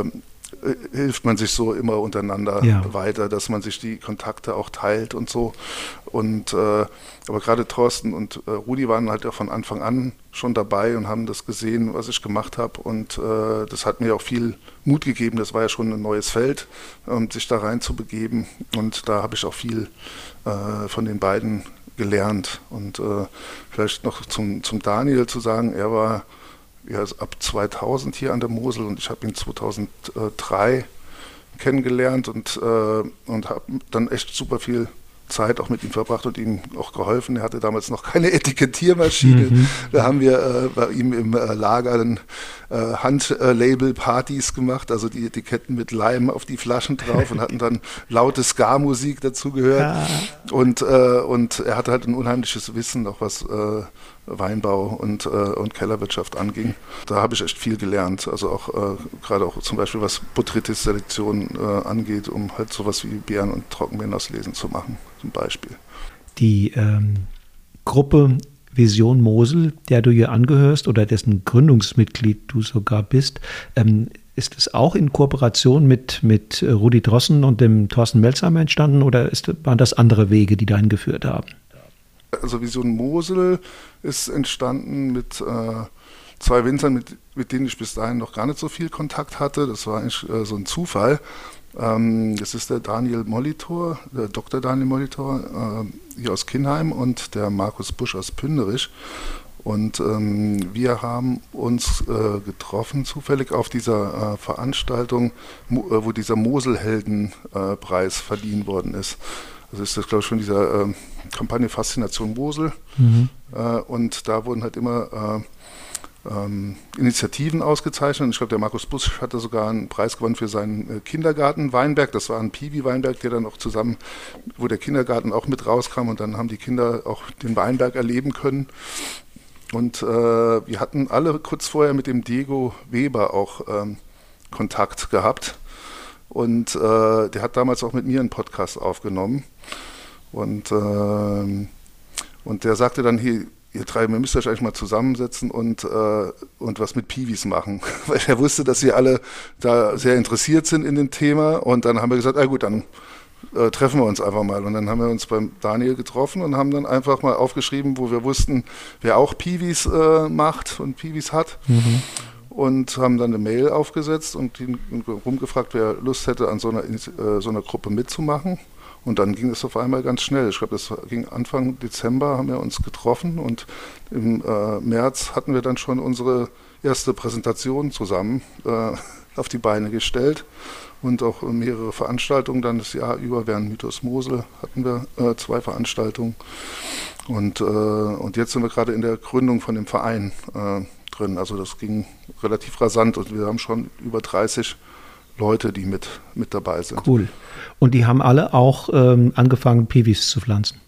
hilft man sich so immer untereinander ja. weiter, dass man sich die Kontakte auch teilt und so. Und äh, aber gerade Thorsten und äh, Rudi waren halt ja von Anfang an schon dabei und haben das gesehen, was ich gemacht habe. Und äh, das hat mir auch viel Mut gegeben. Das war ja schon ein neues Feld, um sich da rein zu begeben. Und da habe ich auch viel äh, von den beiden gelernt. Und äh, vielleicht noch zum, zum Daniel zu sagen, er war ja, ab zweitausend hier an der Mosel und ich habe ihn zweitausenddrei kennengelernt und, äh, und habe dann echt super viel Zeit auch mit ihm verbracht und ihm auch geholfen. Er hatte damals noch keine Etikettiermaschine. Mhm. Da haben wir äh, bei ihm im äh, Lager dann äh, Handlabel-Partys gemacht, also die Etiketten mit Leim auf die Flaschen drauf und hatten dann laute Ska-Musik dazu gehört. Ja. Und, äh, und er hatte halt ein unheimliches Wissen, auch was äh, Weinbau und, äh, und Kellerwirtschaft anging. Da habe ich echt viel gelernt, also auch äh, gerade auch zum Beispiel was Botrytis-Selektion äh, angeht, um halt sowas wie Beeren- und Trockenbeerenauslesen zu machen, zum Beispiel. Die ähm, Gruppe Vision Mosel, der du hier angehörst oder dessen Gründungsmitglied du sogar bist, ähm, ist es auch in Kooperation mit, mit Rudi Drossen und dem Thorsten Melzheimer entstanden oder ist, waren das andere Wege, die dahin geführt haben? Also Vision Mosel ist entstanden mit äh, zwei Winzern, mit, mit denen ich bis dahin noch gar nicht so viel Kontakt hatte. Das war eigentlich äh, so ein Zufall. Ähm, das ist der Daniel Molitor, der Doktor Daniel Molitor äh, hier aus Kinnheim und der Markus Busch aus Pünderich. Und ähm, wir haben uns äh, getroffen, zufällig auf dieser äh, Veranstaltung, mo- äh, wo dieser Moselheldenpreis äh, verliehen worden ist. Also ist das, glaube ich, schon dieser äh, Kampagne Faszination Mosel. Mhm. Äh, und da wurden halt immer äh, ähm, Initiativen ausgezeichnet. Und ich glaube, der Markus Busch hatte sogar einen Preis gewonnen für seinen äh, Kindergarten-Weinberg. Das war ein Piwi-Weinberg, der dann auch zusammen, wo der Kindergarten auch mit rauskam. Und dann haben die Kinder auch den Weinberg erleben können. Und äh, wir hatten alle kurz vorher mit dem Diego Weber auch ähm, Kontakt gehabt. Und äh, der hat damals auch mit mir einen Podcast aufgenommen. Und, äh, und der sagte dann, hier, ihr drei, ihr müsst euch eigentlich mal zusammensetzen und, äh, und was mit Piwis machen. Weil er wusste, dass wir alle da sehr interessiert sind in dem Thema. Und dann haben wir gesagt, ah gut, dann äh, treffen wir uns einfach mal. Und dann haben wir uns beim Daniel getroffen und haben dann einfach mal aufgeschrieben, wo wir wussten, wer auch Piwis äh, macht und Piwis hat. Mhm. Und haben dann eine Mail aufgesetzt und ihn rumgefragt, wer Lust hätte, an so einer, äh, so einer Gruppe mitzumachen. Und dann ging es auf einmal ganz schnell. Ich glaube, das ging Anfang Dezember, haben wir uns getroffen und im äh, März hatten wir dann schon unsere erste Präsentation zusammen äh, auf die Beine gestellt und auch mehrere Veranstaltungen. Dann das Jahr über während Mythos Mosel hatten wir äh, zwei Veranstaltungen. Und, äh, und jetzt sind wir gerade in der Gründung von dem Verein äh, drin. Also das ging relativ rasant und wir haben schon über dreißig Leute, die mit, mit dabei sind. Cool. Und die haben alle auch ähm, angefangen, Piwis zu pflanzen?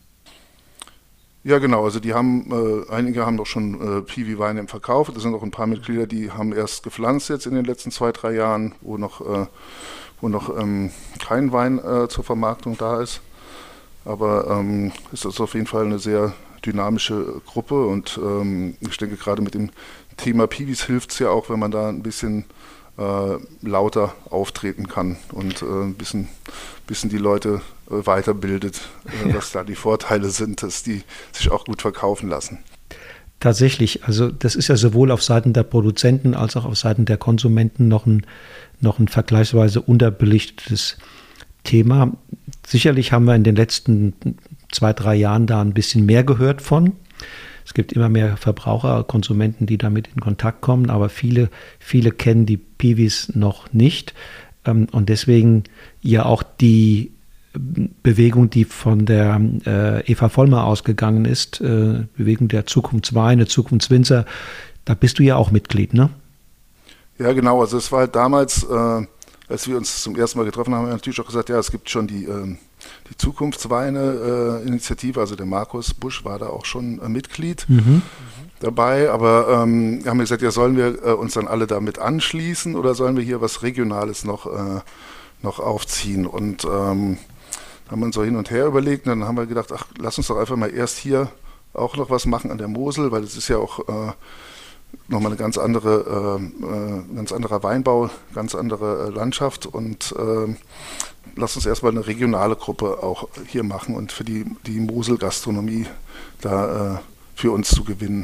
Ja, genau. Also die haben, äh, einige haben doch schon äh, Piwi-Weine im Verkauf. Das sind auch ein paar Mitglieder, die haben erst gepflanzt jetzt in den letzten zwei, drei Jahren, wo noch, äh, wo noch ähm, kein Wein äh, zur Vermarktung da ist. Aber ähm, es ist auf jeden Fall eine sehr dynamische Gruppe und ähm, ich denke gerade mit dem Thema Piwis hilft es ja auch, wenn man da ein bisschen äh, lauter auftreten kann und äh, ein bisschen, bisschen die Leute äh, weiterbildet, äh, ja. was da die Vorteile sind, dass die sich auch gut verkaufen lassen. Tatsächlich, also das ist ja sowohl auf Seiten der Produzenten als auch auf Seiten der Konsumenten noch ein, noch ein vergleichsweise unterbelichtetes Thema. Sicherlich haben wir in den letzten zwei, drei Jahren da ein bisschen mehr gehört von. Es gibt immer mehr Verbraucher, Konsumenten, die damit in Kontakt kommen, aber viele, viele kennen die Piwis noch nicht. Und deswegen ja auch die Bewegung, die von der äh, Eva Vollmer ausgegangen ist, äh, Bewegung der Zukunftsweine, Zukunftswinzer, da bist du ja auch Mitglied, ne? Ja, genau. Also es war halt damals, äh, als wir uns zum ersten Mal getroffen haben, haben wir natürlich auch gesagt, ja, es gibt schon die, äh, die Zukunftsweine-Initiative, also der Markus Busch war da auch schon äh, Mitglied mhm. dabei, aber ähm, haben wir gesagt, ja, sollen wir äh, uns dann alle damit anschließen oder sollen wir hier was Regionales noch, äh, noch aufziehen? Und ähm, haben wir uns so hin und her überlegt und dann haben wir gedacht, ach, lass uns doch einfach mal erst hier auch noch was machen an der Mosel, weil es ist ja auch äh, nochmal eine ganz andere, äh, äh, ganz anderer Weinbau, ganz andere äh, Landschaft und äh, lass uns erstmal eine regionale Gruppe auch hier machen und für die, die Mosel-Gastronomie da äh, für uns zu gewinnen.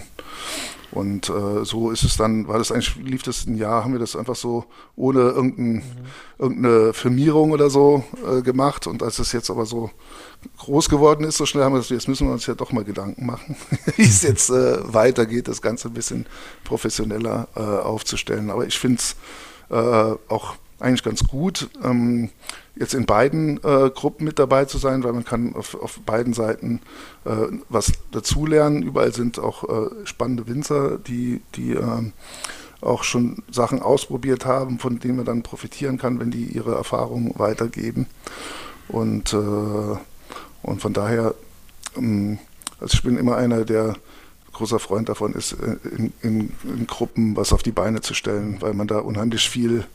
Und äh, so ist es dann, war das eigentlich, lief das ein Jahr, haben wir das einfach so ohne irgendein, mhm. irgendeine Firmierung oder so äh, gemacht. Und als es jetzt aber so groß geworden ist, so schnell haben wir gesagt, jetzt müssen wir uns ja doch mal Gedanken machen, wie es jetzt äh, weitergeht, das Ganze ein bisschen professioneller äh, aufzustellen. Aber ich finde es äh, auch eigentlich ganz gut, ähm, jetzt in beiden äh, Gruppen mit dabei zu sein, weil man kann auf, auf beiden Seiten äh, was dazulernen. Überall sind auch äh, spannende Winzer, die, die äh, auch schon Sachen ausprobiert haben, von denen man dann profitieren kann, wenn die ihre Erfahrungen weitergeben. Und, äh, und von daher, ähm, also ich bin immer einer, der großer Freund davon ist, in, in, in Gruppen was auf die Beine zu stellen, weil man da unheimlich viel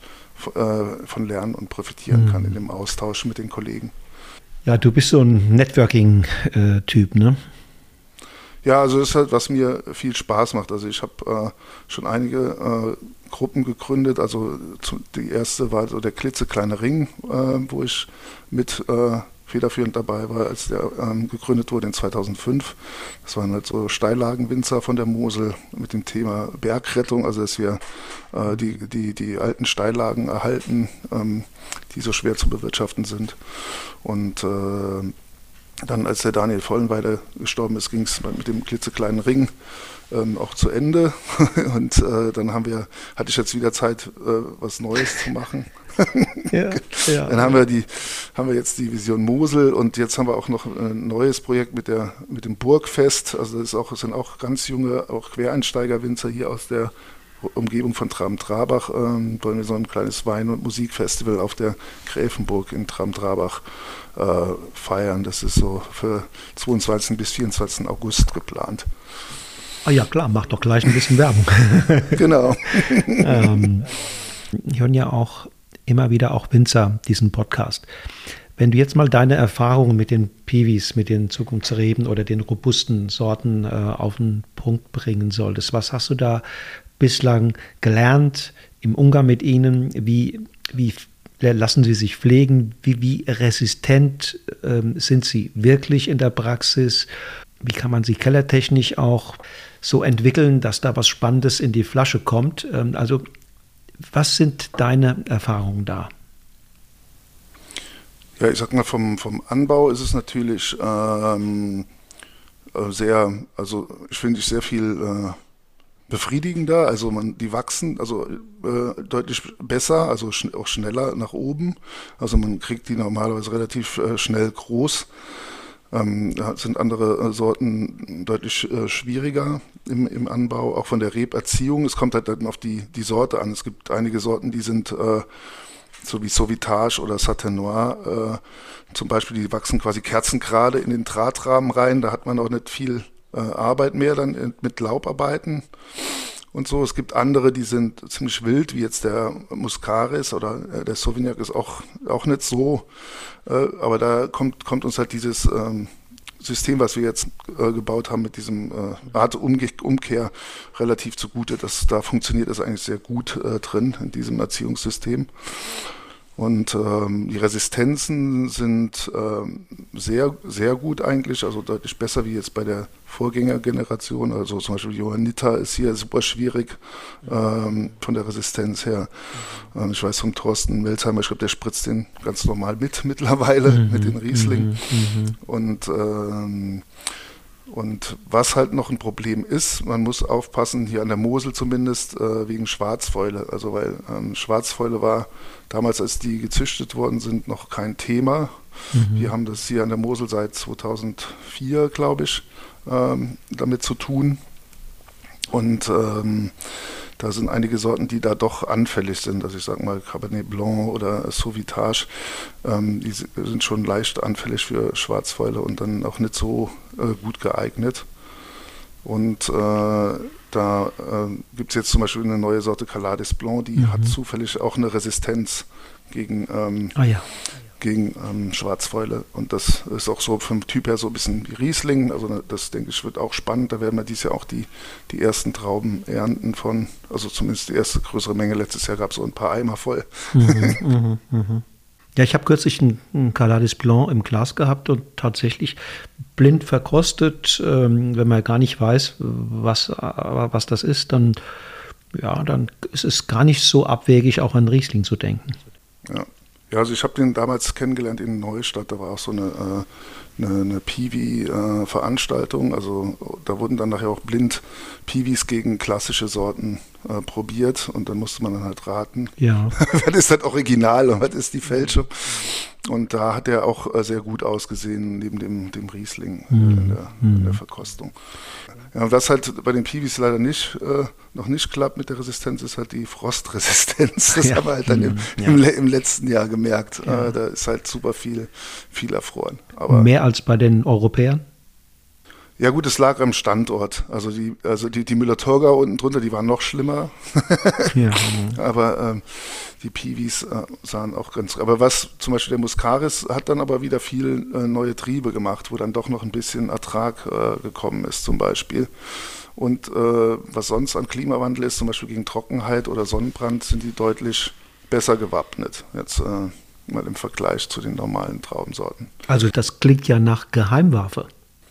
von lernen und profitieren kann in dem Austausch mit den Kollegen. Ja, du bist so ein Networking-Typ, ne? Ja, also das ist halt, was mir viel Spaß macht. Also ich habe äh, schon einige äh, Gruppen gegründet. Also zu, die erste war so der klitzekleine Ring, äh, wo ich mit äh, federführend dabei war, als der ähm, gegründet wurde in zweitausendfünf. Das waren halt so Steillagenwinzer von der Mosel mit dem Thema Bergrettung, also dass wir äh, die, die, die alten Steillagen erhalten, ähm, die so schwer zu bewirtschaften sind. Und äh, dann, als der Daniel Vollenweider gestorben ist, ging es mit dem klitzekleinen Ring ähm, auch zu Ende. Und äh, dann haben wir, hatte ich jetzt wieder Zeit, äh, was Neues zu machen. Ja, ja. Dann haben wir die, haben wir jetzt die Vision Mosel und jetzt haben wir auch noch ein neues Projekt mit der, mit dem Burgfest. Also das ist auch, das sind auch ganz junge, auch Quereinsteiger-Winzer hier aus der Umgebung von Traben-Trabach. Ähm, wollen wir so ein kleines Wein- und Musikfestival auf der Gräfenburg in Traben-Trabach äh, feiern. Das ist so für zweiundzwanzigsten bis vierundzwanzigsten August geplant. Ah ja, klar, mach doch gleich ein bisschen Werbung. Genau. ähm, hören ja auch immer wieder auch Winzer diesen Podcast. Wenn du jetzt mal deine Erfahrungen mit den Piwis, mit den Zukunftsreben oder den robusten Sorten äh, auf den Punkt bringen solltest, was hast du da bislang gelernt im Umgang mit ihnen? Wie, wie lassen sie sich pflegen? Wie, wie resistent ähm, sind sie wirklich in der Praxis? Wie kann man sie kellertechnisch auch so entwickeln, dass da was Spannendes in die Flasche kommt? Ähm, also was sind deine Erfahrungen da? Ja, ich sag mal, vom, vom Anbau ist es natürlich ähm, sehr, also ich finde ich sehr viel äh, befriedigender. Also man, die wachsen also äh, deutlich besser, also schn- auch schneller nach oben. Also man kriegt die normalerweise relativ äh, schnell groß. Ähm, da sind andere äh, Sorten deutlich äh, schwieriger im, im Anbau, auch von der Reberziehung. Es kommt halt dann auf die, die Sorte an. Es gibt einige Sorten, die sind äh, so wie Sauvitage oder Satin Noir äh, zum Beispiel, die wachsen quasi kerzengerade in den Drahtrahmen rein. Da hat man auch nicht viel äh, Arbeit mehr dann in, mit Laubarbeiten und so. Es gibt andere, die sind ziemlich wild, wie jetzt der Muscaris oder äh, der Sauvignac ist auch, auch nicht so. Äh, aber da kommt, kommt uns halt dieses ähm, System, was wir jetzt äh, gebaut haben mit diesem äh, Art Umge- Umkehr relativ zugute. Das, da funktioniert es eigentlich sehr gut äh, drin in diesem Erziehungssystem. Und ähm, die Resistenzen sind ähm, sehr, sehr gut eigentlich, also deutlich besser wie jetzt bei der Vorgängergeneration. Also zum Beispiel Johanniter ist hier super schwierig ähm, von der Resistenz her. Ähm, ich weiß von Thorsten Melzheimer, ich glaube, der spritzt den ganz normal mit mittlerweile, mhm, mit den Riesling. Mhm, und ähm, Und was halt noch ein Problem ist, man muss aufpassen, hier an der Mosel zumindest, äh, wegen Schwarzfäule. Also weil ähm, Schwarzfäule war damals, als die gezüchtet worden sind, noch kein Thema. Mhm. Wir haben das hier an der Mosel seit zweitausendvier, glaube ich, ähm, damit zu tun. Und ähm, da sind einige Sorten, die da doch anfällig sind. Also ich sage mal Cabernet Blanc oder Sauvitage, ähm, die sind schon leicht anfällig für Schwarzfäule und dann auch nicht so äh, gut geeignet. Und äh, da äh, gibt es jetzt zum Beispiel eine neue Sorte Calades Blanc, die mhm. hat zufällig auch eine Resistenz gegen ähm, oh ja. gegen ähm, Schwarzfäule. Und das ist auch so vom Typ her so ein bisschen wie Riesling. Also das, denke ich, wird auch spannend. Da werden wir dieses Jahr auch die, die ersten Trauben ernten von, also zumindest die erste größere Menge. Letztes Jahr gab es so ein paar Eimer voll. Mhm, mh, mh. Ja, ich habe kürzlich einen, einen Calades Blanc im Glas gehabt und tatsächlich blind verkostet. Ähm, wenn man gar nicht weiß, was, was das ist, dann, ja, dann ist es gar nicht so abwegig, auch an Riesling zu denken. Ja. Ja, also ich habe den damals kennengelernt in Neustadt, da war auch so eine, äh, eine, eine Piwi-Veranstaltung, also da wurden dann nachher auch blind Piwis gegen klassische Sorten äh, probiert und dann musste man dann halt raten, ja. was ist das Original und was ist die Fälschung. Und da hat er auch äh, sehr gut ausgesehen, neben dem, dem Riesling äh, mhm. in, der, in der Verkostung. Ja, und was halt bei den Piwis leider nicht, äh, noch nicht klappt mit der Resistenz, ist halt die Frostresistenz. Das ja. haben wir halt dann im, ja. im, im letzten Jahr gemerkt. Ja. Äh, da ist halt super viel, viel erfroren. Aber mehr als bei den Europäern? Ja gut, es lag am Standort. Also die, also die, die Müller-Thurgau unten drunter, die waren noch schlimmer. ja. Aber ähm, die Piwis äh, sahen auch ganz... Aber was zum Beispiel der Muscaris hat dann aber wieder viel äh, neue Triebe gemacht, wo dann doch noch ein bisschen Ertrag äh, gekommen ist zum Beispiel. Und äh, was sonst an Klimawandel ist, zum Beispiel gegen Trockenheit oder Sonnenbrand, sind die deutlich besser gewappnet. Jetzt äh, mal im Vergleich zu den normalen Traubensorten. Also das klingt ja nach Geheimwaffe.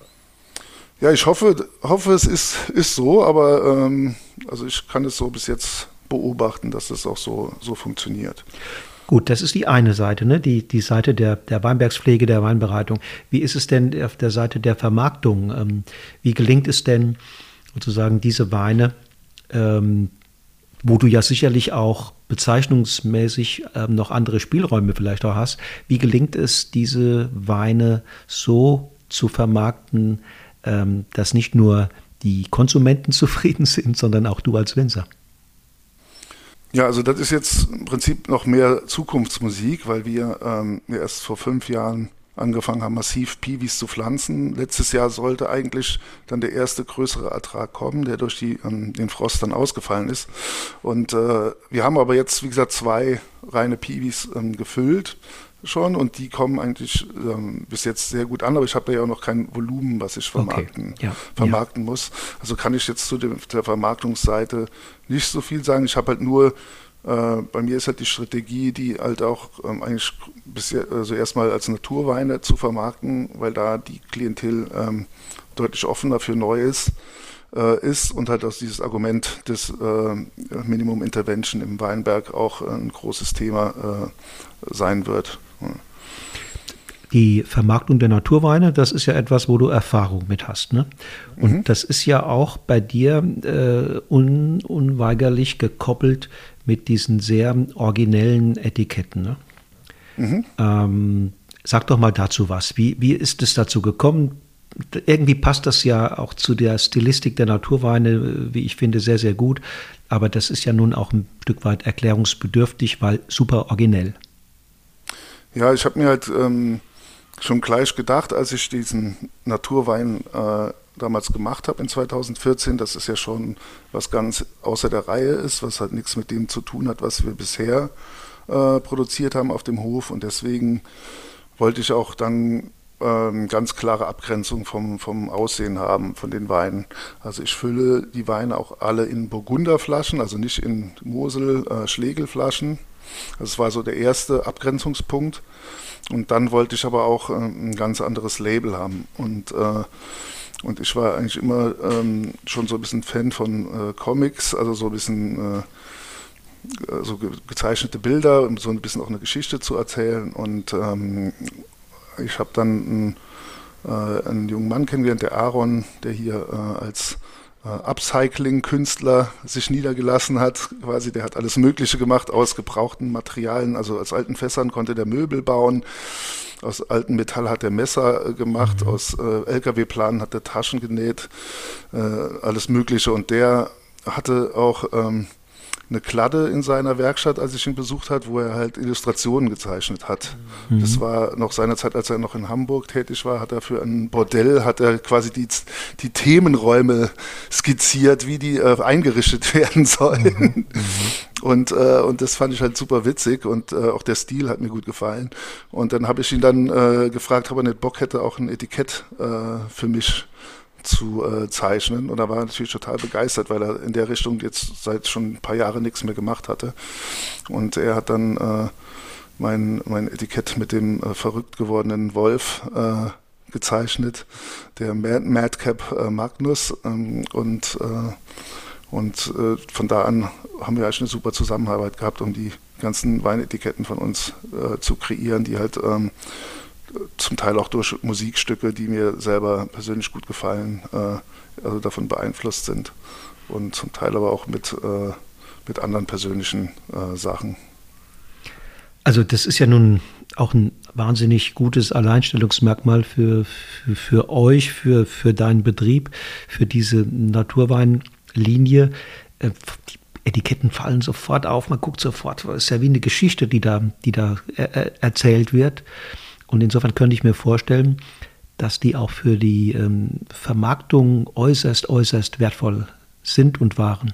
Ja, ich hoffe, hoffe es ist, ist so, aber ähm, also ich kann es so bis jetzt beobachten, dass es auch so, so funktioniert. Gut, das ist die eine Seite, ne? die, die Seite der, der Weinbergspflege, der Weinbereitung. Wie ist es denn auf der Seite der Vermarktung? Ähm, wie gelingt es denn, sozusagen diese Weine, ähm, wo du ja sicherlich auch bezeichnungsmäßig ähm, noch andere Spielräume vielleicht auch hast, wie gelingt es, diese Weine so zu vermarkten, ähm, dass nicht nur die Konsumenten zufrieden sind, sondern auch du als Winzer? Ja, also das ist jetzt im Prinzip noch mehr Zukunftsmusik, weil wir ähm, erst vor fünf Jahren angefangen haben, massiv Piwis zu pflanzen. Letztes Jahr sollte eigentlich dann der erste größere Ertrag kommen, der durch die, ähm, den Frost dann ausgefallen ist. Und äh, wir haben aber jetzt, wie gesagt, zwei reine Piwis ähm, gefüllt schon und die kommen eigentlich ähm, bis jetzt sehr gut an, aber ich habe da ja auch noch kein Volumen, was ich vermarkten, okay. ja. vermarkten ja. muss. Also kann ich jetzt zu dem, der Vermarktungsseite nicht so viel sagen. Ich habe halt nur, äh, bei mir ist halt die Strategie, die halt auch ähm, eigentlich bisher, also erstmal als Naturweine zu vermarkten, weil da die Klientel ähm, deutlich offener für Neues äh, ist und halt aus dieses Argument des äh, Minimum Intervention im Weinberg auch äh, ein großes Thema äh, sein wird. Die Vermarktung der Naturweine, das ist ja etwas, wo du Erfahrung mit hast, ne? Und mhm. das ist ja auch bei dir äh, un, unweigerlich gekoppelt mit diesen sehr originellen Etiketten, ne? Mhm. Ähm, sag doch mal dazu was. Wie, wie ist es dazu gekommen? Irgendwie passt das ja auch zu der Stilistik der Naturweine, wie ich finde, sehr, sehr gut. Aber das ist ja nun auch ein Stück weit erklärungsbedürftig, weil super originell. Ja, ich habe mir halt ähm, schon gleich gedacht, als ich diesen Naturwein äh, damals gemacht habe in zweitausendvierzehn, dass es ja schon was ganz außer der Reihe ist, was halt nichts mit dem zu tun hat, was wir bisher äh, produziert haben auf dem Hof. Und deswegen wollte ich auch dann ähm, ganz klare Abgrenzung vom, vom Aussehen haben von den Weinen. Also ich fülle die Weine auch alle in Burgunderflaschen, also nicht in Mosel, äh, Schlegelflaschen. Das war so der erste Abgrenzungspunkt. Und dann wollte ich aber auch äh, ein ganz anderes Label haben. Und, äh, und ich war eigentlich immer ähm, schon so ein bisschen Fan von äh, Comics, also so ein bisschen äh, so ge- gezeichnete Bilder, um so ein bisschen auch eine Geschichte zu erzählen. Und ähm, ich habe dann einen, äh, einen jungen Mann kennengelernt, der Aaron, der hier äh, als äh, Upcycling-Künstler sich niedergelassen hat. Quasi, der hat alles Mögliche gemacht aus gebrauchten Materialien, also aus alten Fässern konnte der Möbel bauen. Aus altem Metall hat er Messer äh, gemacht, mhm. aus äh, L K W-Planen hat er Taschen genäht, äh, alles Mögliche. Und der hatte auch ähm, eine Kladde in seiner Werkstatt, als ich ihn besucht habe, wo er halt Illustrationen gezeichnet hat. Mhm. Das war noch seine Zeit, als er noch in Hamburg tätig war, hat er für ein Bordell, hat er quasi die, die Themenräume skizziert, wie die äh, eingerichtet werden sollen. Mhm. Und, äh, und das fand ich halt super witzig und äh, auch der Stil hat mir gut gefallen. Und dann habe ich ihn dann äh, gefragt, ob er nicht Bock hätte, auch ein Etikett äh, für mich zu äh, zeichnen, und da war er natürlich total begeistert, weil er in der Richtung jetzt seit schon ein paar Jahren nichts mehr gemacht hatte. Und er hat dann äh, mein, mein Etikett mit dem äh, verrückt gewordenen Wolf äh, gezeichnet, der Mad, Madcap äh, Magnus, ähm, und, äh, und äh, von da an haben wir eigentlich eine super Zusammenarbeit gehabt, um die ganzen Weinetiketten von uns äh, zu kreieren, die halt ähm, zum Teil auch durch Musikstücke, die mir selber persönlich gut gefallen, äh, also davon beeinflusst sind, und zum Teil aber auch mit, äh, mit anderen persönlichen äh, Sachen. Also das ist ja nun auch ein wahnsinnig gutes Alleinstellungsmerkmal für, für, für euch, für, für deinen Betrieb, für diese Naturweinlinie. Äh, die Etiketten fallen sofort auf, man guckt sofort, es ist ja wie eine Geschichte, die da, die da er, erzählt wird. Und insofern könnte ich mir vorstellen, dass die auch für die ähm, Vermarktung äußerst, äußerst wertvoll sind und waren.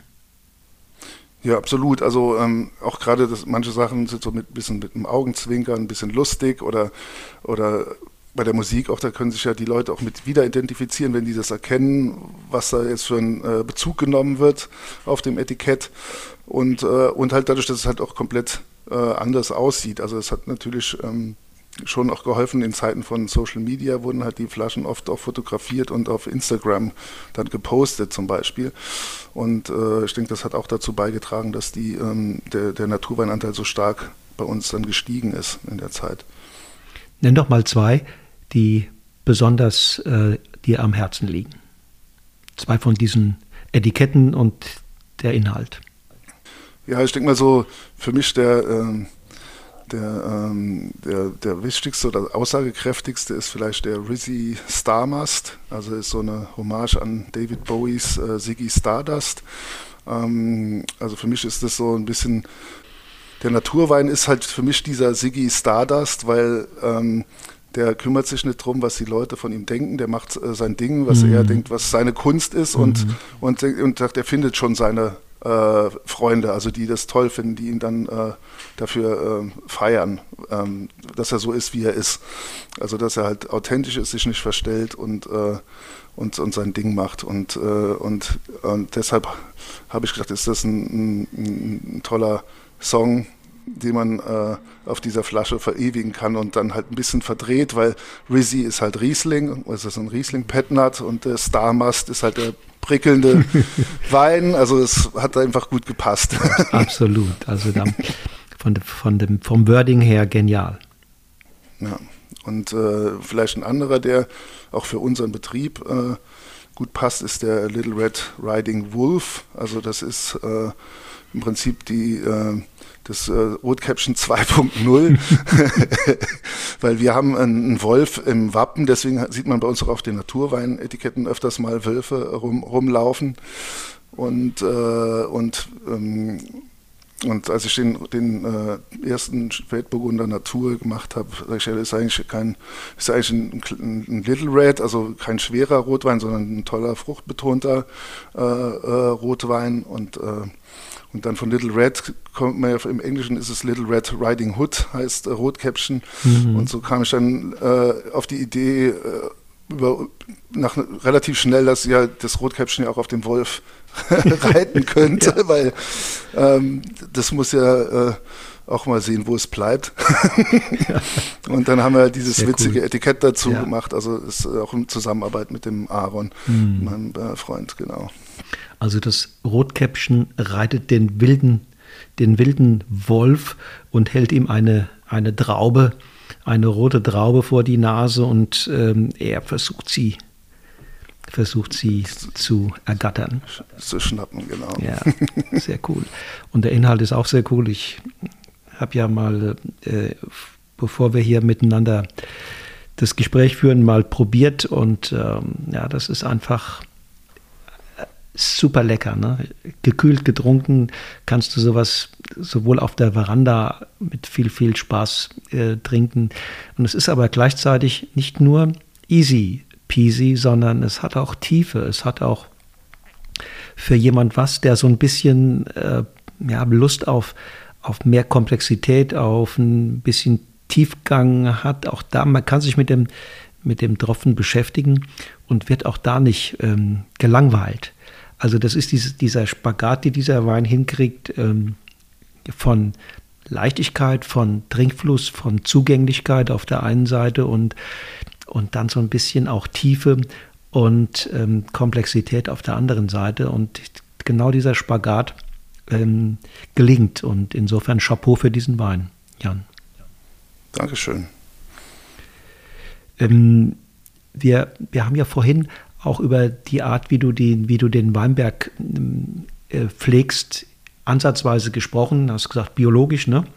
Ja, absolut. Also ähm, auch gerade das, manche Sachen sind so mit bisschen mit einem Augenzwinkern, ein bisschen lustig, oder, oder bei der Musik auch, da können sich ja die Leute auch mit wieder identifizieren, wenn die das erkennen, was da jetzt für ein äh, Bezug genommen wird auf dem Etikett. Und, äh, und halt dadurch, dass es halt auch komplett äh, anders aussieht. Also es hat natürlich ähm, schon auch geholfen, in Zeiten von Social Media wurden halt die Flaschen oft auch fotografiert und auf Instagram dann gepostet zum Beispiel. Und äh, ich denke, das hat auch dazu beigetragen, dass die, ähm, der, der Naturweinanteil so stark bei uns dann gestiegen ist in der Zeit. Nenn doch mal zwei, die besonders äh, dir am Herzen liegen. Zwei von diesen Etiketten und der Inhalt. Ja, ich denke mal so, für mich der... Ähm, Der, ähm, der, der wichtigste oder aussagekräftigste ist vielleicht der Rizzy Starmust, also ist so eine Hommage an David Bowies äh, Ziggy Stardust. Ähm, also für mich ist das so ein bisschen, der Naturwein ist halt für mich dieser Ziggy Stardust, weil ähm, der kümmert sich nicht drum, was die Leute von ihm denken, der macht äh, sein Ding, was mhm. er denkt, was seine Kunst ist, mhm. und, und, und sagt, er findet schon seine Äh, Freunde, also die das toll finden, die ihn dann äh, dafür äh, feiern, ähm, dass er so ist, wie er ist. Also dass er halt authentisch ist, sich nicht verstellt und, äh, und, und sein Ding macht. Und, äh, und, und deshalb habe ich gedacht, ist das ein, ein, ein toller Song, den man äh, auf dieser Flasche verewigen kann und dann halt ein bisschen verdreht, weil Rizzy ist halt Riesling, es ist ein Riesling-Petnat, und der Starmust ist halt der prickelnde Wein, also es hat einfach gut gepasst. Absolut, also dann von, von dem, vom Wording her genial. Ja, und äh, vielleicht ein anderer, der auch für unseren Betrieb äh, gut passt, ist der Little Red Riding Wolf, also das ist äh, im Prinzip die äh, das äh, Rotkäppchen zwei Punkt null, weil wir haben einen Wolf im Wappen, deswegen sieht man bei uns auch auf den Naturweinetiketten öfters mal Wölfe rum, rumlaufen. Und, äh, und, ähm, und als ich den, den äh, ersten Spätburgunder Natur gemacht habe, sag ich, das ist eigentlich kein, ist eigentlich ein, ein Little Red, also kein schwerer Rotwein, sondern ein toller, fruchtbetonter äh, äh, Rotwein. Und äh, Und dann von Little Red kommt man ja, im Englischen ist es Little Red Riding Hood, heißt äh, Rotkäppchen. Mhm. Und so kam ich dann äh, auf die Idee, äh, über, nach, relativ schnell, dass ja das Rotkäppchen ja auch auf dem Wolf reiten könnte, ja. weil ähm, das muss ja äh, auch mal sehen, wo es bleibt. Ja. Und dann haben wir dieses Sehr witzige cool. Etikett dazu ja. gemacht, also ist auch in Zusammenarbeit mit dem Aaron, hm. meinem äh, Freund, genau. Also das Rotkäppchen reitet den wilden, den wilden Wolf und hält ihm eine, eine Traube, eine rote Traube vor die Nase und ähm, er versucht sie versucht sie zu ergattern. Zu schnappen, genau. Ja, sehr cool. Und der Inhalt ist auch sehr cool. Ich habe ja mal, äh, bevor wir hier miteinander das Gespräch führen, mal probiert und ähm, ja, das ist einfach super lecker, ne? Gekühlt, getrunken, kannst du sowas sowohl auf der Veranda mit viel, viel Spaß äh, trinken. Und es ist aber gleichzeitig nicht nur easy peasy, sondern es hat auch Tiefe, es hat auch für jemand was, der so ein bisschen äh, ja, Lust auf, auf mehr Komplexität, auf ein bisschen Tiefgang hat. Auch da, man kann sich mit dem, mit dem Tropfen beschäftigen und wird auch da nicht ähm, gelangweilt. Also das ist dieses, dieser Spagat, den dieser Wein hinkriegt, ähm, von Leichtigkeit, von Trinkfluss, von Zugänglichkeit auf der einen Seite und und dann so ein bisschen auch Tiefe und ähm, Komplexität auf der anderen Seite. Und genau dieser Spagat ähm, gelingt. Und insofern Chapeau für diesen Wein, Jan. Dankeschön. Ähm, wir, wir haben ja vorhin auch über die Art, wie du, die, wie du den Weinberg äh, pflegst, ansatzweise gesprochen. Du hast gesagt, biologisch, ne?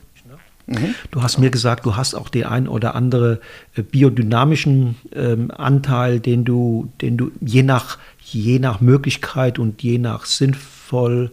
Du hast mir gesagt, du hast auch den ein oder andere äh, biodynamischen ähm, Anteil, den du, den du je nach, je nach Möglichkeit und je nach sinnvoll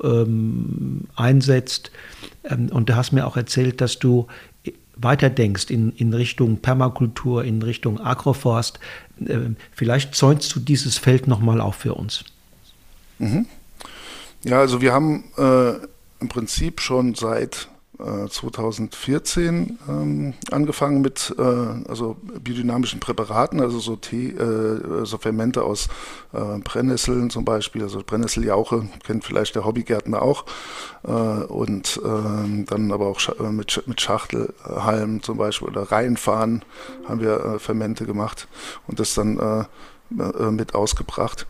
ähm, einsetzt. Ähm, und du hast mir auch erzählt, dass du weiterdenkst in, in Richtung Permakultur, in Richtung Agroforst. Ähm, vielleicht zäunst du dieses Feld nochmal auf für uns. Mhm. Ja, also wir haben äh, im Prinzip schon seit zweitausendvierzehn ähm, angefangen mit äh, also biodynamischen Präparaten, also so Tee, äh, so Fermente aus äh, Brennnesseln zum Beispiel, also Brennnesseljauche, kennt vielleicht der Hobbygärtner auch, äh, und äh, dann aber auch Sch- mit, mit Schachtelhalm zum Beispiel oder Reihenfahren haben wir äh, Fermente gemacht und das dann äh, äh, mit ausgebracht.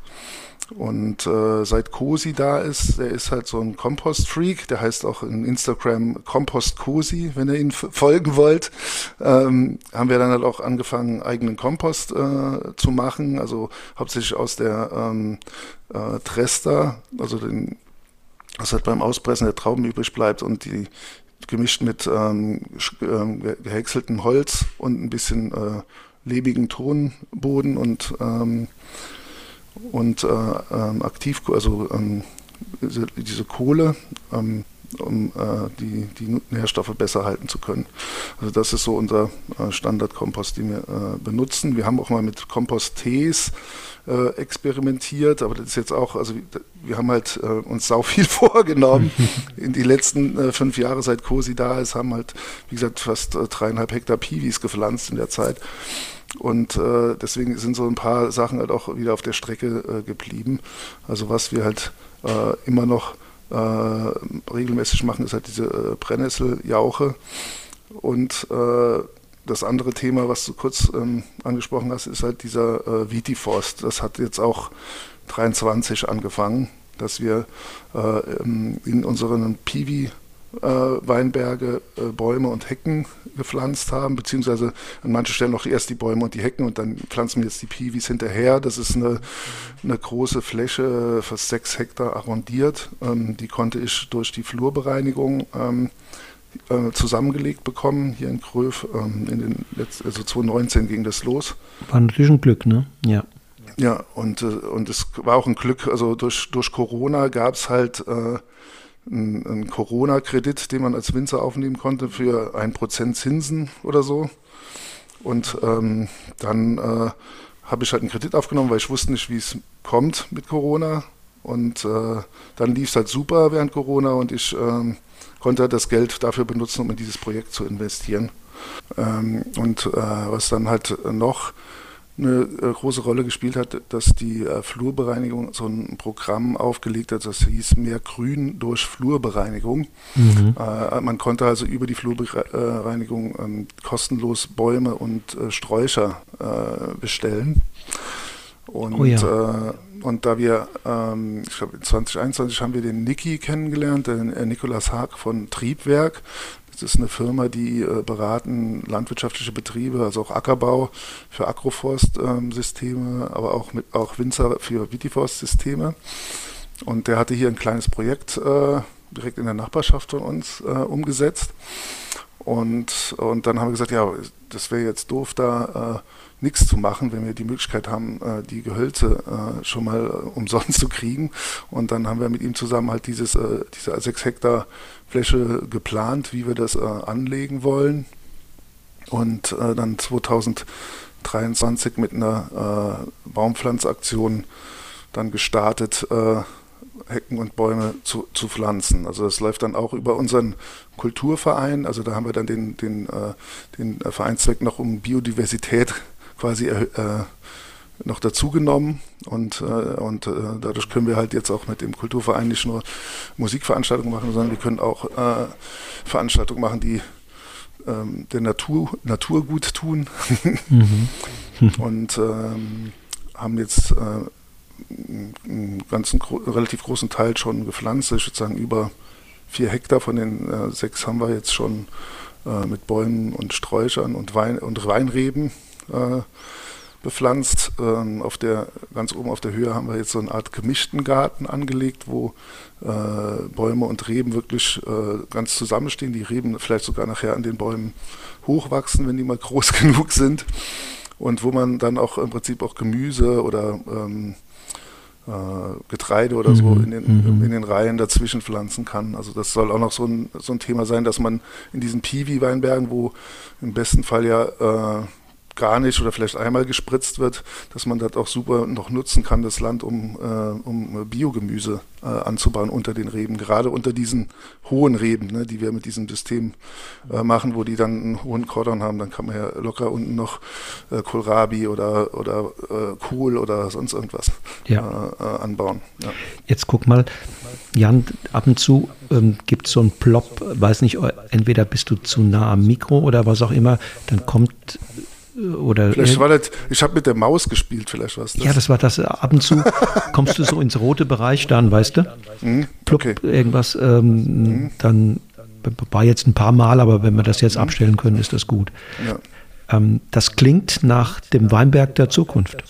Und äh, seit Cosi da ist, der ist halt so ein Kompost-Freak, der heißt auch in Instagram Kompost Cosi, wenn ihr ihn f- folgen wollt, ähm, haben wir dann halt auch angefangen, eigenen Kompost äh, zu machen, also hauptsächlich aus der ähm, äh, Trester, also den, was halt beim Auspressen der Trauben übrig bleibt und die gemischt mit ähm, äh, gehäckseltem Holz und ein bisschen äh, lebigen Tonboden und ähm, und äh, ähm, aktiv, also ähm, diese, diese Kohle, ähm, um äh, die, die Nährstoffe besser halten zu können. Also das ist so unser äh, Standardkompost, den wir äh, benutzen. Wir haben auch mal mit Kompost-Tees äh, experimentiert, aber das ist jetzt auch, also wir haben halt äh, uns sau viel vorgenommen. In die letzten äh, fünf Jahre, seit Cosi da ist, haben halt, wie gesagt, fast äh, dreieinhalb Hektar Piwis gepflanzt in der Zeit. Und äh, deswegen sind so ein paar Sachen halt auch wieder auf der Strecke äh, geblieben. Also was wir halt äh, immer noch äh, regelmäßig machen, ist halt diese äh, Brennnesseljauche. Und äh, das andere Thema, was du kurz ähm, angesprochen hast, ist halt dieser äh, Vitiforst. Das hat jetzt auch dreiundzwanzig angefangen, dass wir äh, in unseren Piwi Äh, Weinberge, äh, Bäume und Hecken gepflanzt haben, beziehungsweise an manchen Stellen noch erst die Bäume und die Hecken und dann pflanzen wir jetzt die Piwis hinterher. Das ist eine, eine große Fläche, fast sechs Hektar arrondiert. Ähm, die konnte ich durch die Flurbereinigung ähm, äh, zusammengelegt bekommen, hier in Gröf. Ähm, in den Letz-, also zweitausendneunzehn ging das los. War natürlich ein Glück, ne? Ja. Ja, und, äh, und es war auch ein Glück, also durch, durch Corona gab es halt äh, ein Corona-Kredit, den man als Winzer aufnehmen konnte für ein Prozent Zinsen oder so. Und ähm, dann äh, habe ich halt einen Kredit aufgenommen, weil ich wusste nicht, wie es kommt mit Corona. Und äh, dann lief es halt super während Corona und ich ähm, konnte das Geld dafür benutzen, um in dieses Projekt zu investieren. Ähm, und äh, was dann halt noch eine äh, große Rolle gespielt hat, dass die äh, Flurbereinigung so ein Programm aufgelegt hat, das hieß Mehr Grün durch Flurbereinigung. Mhm. Äh, man konnte also über die Flurbereinigung ähm, kostenlos Bäume und äh, Sträucher äh, bestellen. Und, oh ja. äh, und da wir, ähm, ich glaube zwanzig einundzwanzig haben wir den Niki kennengelernt, den äh, Nikolaus Haag von Triebwerk. Das ist eine Firma, die äh, beraten landwirtschaftliche Betriebe, also auch Ackerbau für Agroforst-Systeme, ähm, aber auch, mit, auch Winzer für Vitiforst-Systeme. Und der hatte hier ein kleines Projekt äh, direkt in der Nachbarschaft von uns äh, umgesetzt. Und, und dann haben wir gesagt, ja, das wäre jetzt doof, da äh, nichts zu machen, wenn wir die Möglichkeit haben, äh, die Gehölze äh, schon mal äh, umsonst zu kriegen. Und dann haben wir mit ihm zusammen halt dieses, äh, diese sechs Hektar Fläche geplant, wie wir das äh, anlegen wollen. Und äh, dann zwanzig dreiundzwanzig mit einer äh, Baumpflanzaktion dann gestartet, äh, Hecken und Bäume zu, zu pflanzen. Also das läuft dann auch über unseren Kulturverein. Also da haben wir dann den, den, äh, den Vereinszweck noch um Biodiversität quasi äh, noch dazu genommen. Und, äh, und äh, dadurch können wir halt jetzt auch mit dem Kulturverein nicht nur Musikveranstaltungen machen, sondern wir können auch äh, Veranstaltungen machen, die ähm, der Natur, Natur gut tun. Mhm. Und ähm, haben jetzt äh, einen ganzen relativ großen Teil schon gepflanzt. Ich würde sagen, über vier Hektar von den äh, sechs haben wir jetzt schon äh, mit Bäumen und Sträuchern und, Wein und Weinreben äh, bepflanzt. Ähm, auf der, ganz oben auf der Höhe haben wir jetzt so eine Art gemischten Garten angelegt, wo äh, Bäume und Reben wirklich äh, ganz zusammenstehen. Die Reben vielleicht sogar nachher an den Bäumen hochwachsen, wenn die mal groß genug sind. Und wo man dann auch im Prinzip auch Gemüse oder ähm, Getreide oder so in den, mhm. in den Reihen dazwischen pflanzen kann. Also das soll auch noch so ein, so ein Thema sein, dass man in diesen Piwi-Weinbergen, wo im besten Fall ja äh, gar nicht oder vielleicht einmal gespritzt wird, dass man das auch super noch nutzen kann, das Land, um, äh, um Biogemüse äh, anzubauen unter den Reben, gerade unter diesen hohen Reben, ne, die wir mit diesem System äh, machen, wo die dann einen hohen Kordon haben, dann kann man ja locker unten noch äh, Kohlrabi oder, oder äh, Kohl oder sonst irgendwas ja. äh, äh, anbauen. Ja. Jetzt guck mal, Jan, ab und zu ähm, gibt es so einen Plop, weiß nicht, entweder bist du zu nah am Mikro oder was auch immer, dann kommt Oder vielleicht war das, ich habe mit der Maus gespielt, vielleicht war es das. Ja, das war das. Ab und zu kommst du so ins rote Bereich dann, weißt du? Mhm, Plupp, okay. Irgendwas, ähm, mhm. dann war jetzt ein paar Mal, aber wenn wir das jetzt mhm. abstellen können, ist das gut. Ja. Ähm, das klingt nach dem Weinberg der Zukunft.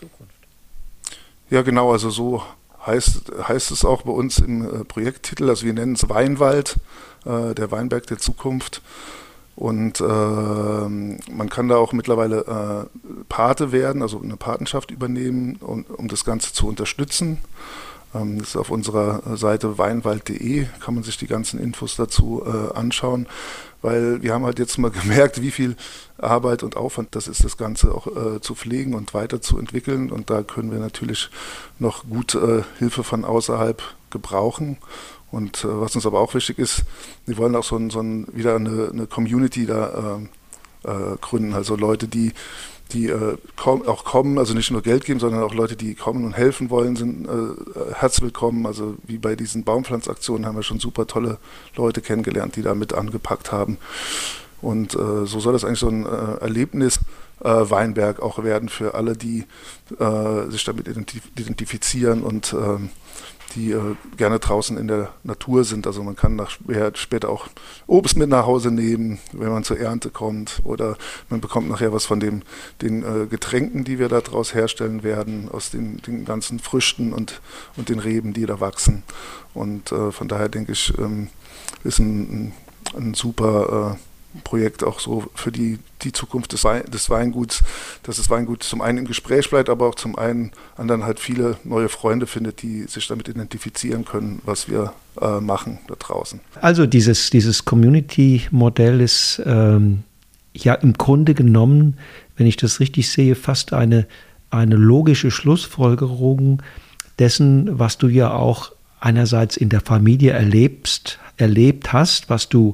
Ja, genau, also so heißt, heißt es auch bei uns im äh, Projekttitel. Also wir nennen es Weinwald, äh, der Weinberg der Zukunft. Und äh, man kann da auch mittlerweile äh, Pate werden, also eine Patenschaft übernehmen, um, um das Ganze zu unterstützen. Ähm, das ist auf unserer Seite weinwald punkt de, kann man sich die ganzen Infos dazu äh, anschauen, weil wir haben halt jetzt mal gemerkt, wie viel Arbeit und Aufwand das ist, das Ganze auch äh, zu pflegen und weiterzuentwickeln. Und da können wir natürlich noch gut äh, Hilfe von außerhalb gebrauchen. Und äh, was uns aber auch wichtig ist, wir wollen auch so, ein, so ein, wieder eine, eine Community da äh, äh, gründen, also Leute, die, die äh, komm, auch kommen, also nicht nur Geld geben, sondern auch Leute, die kommen und helfen wollen, sind äh, herzlich willkommen. Also wie bei diesen Baumpflanzaktionen haben wir schon super tolle Leute kennengelernt, die da mit angepackt haben. Und äh, so soll das eigentlich so ein äh, Erlebnis äh, Weinberg auch werden für alle, die äh, sich damit identif- identifizieren und äh, die äh, gerne draußen in der Natur sind. Also man kann nach, ja, später auch Obst mit nach Hause nehmen, wenn man zur Ernte kommt, oder man bekommt nachher was von dem, den äh, Getränken, die wir da draus herstellen werden, aus den, den ganzen Früchten und, und den Reben, die da wachsen. Und äh, von daher denke ich, ähm, ist ein, ein, ein super äh, Projekt auch so für die, die Zukunft des, Wein, des Weinguts, dass das Weingut zum einen im Gespräch bleibt, aber auch zum einen anderen halt viele neue Freunde findet, die sich damit identifizieren können, was wir äh, machen da draußen. Also dieses, dieses Community-Modell ist ähm, ja im Grunde genommen, wenn ich das richtig sehe, fast eine, eine logische Schlussfolgerung dessen, was du ja auch einerseits in der Familie erlebst, erlebt hast, was du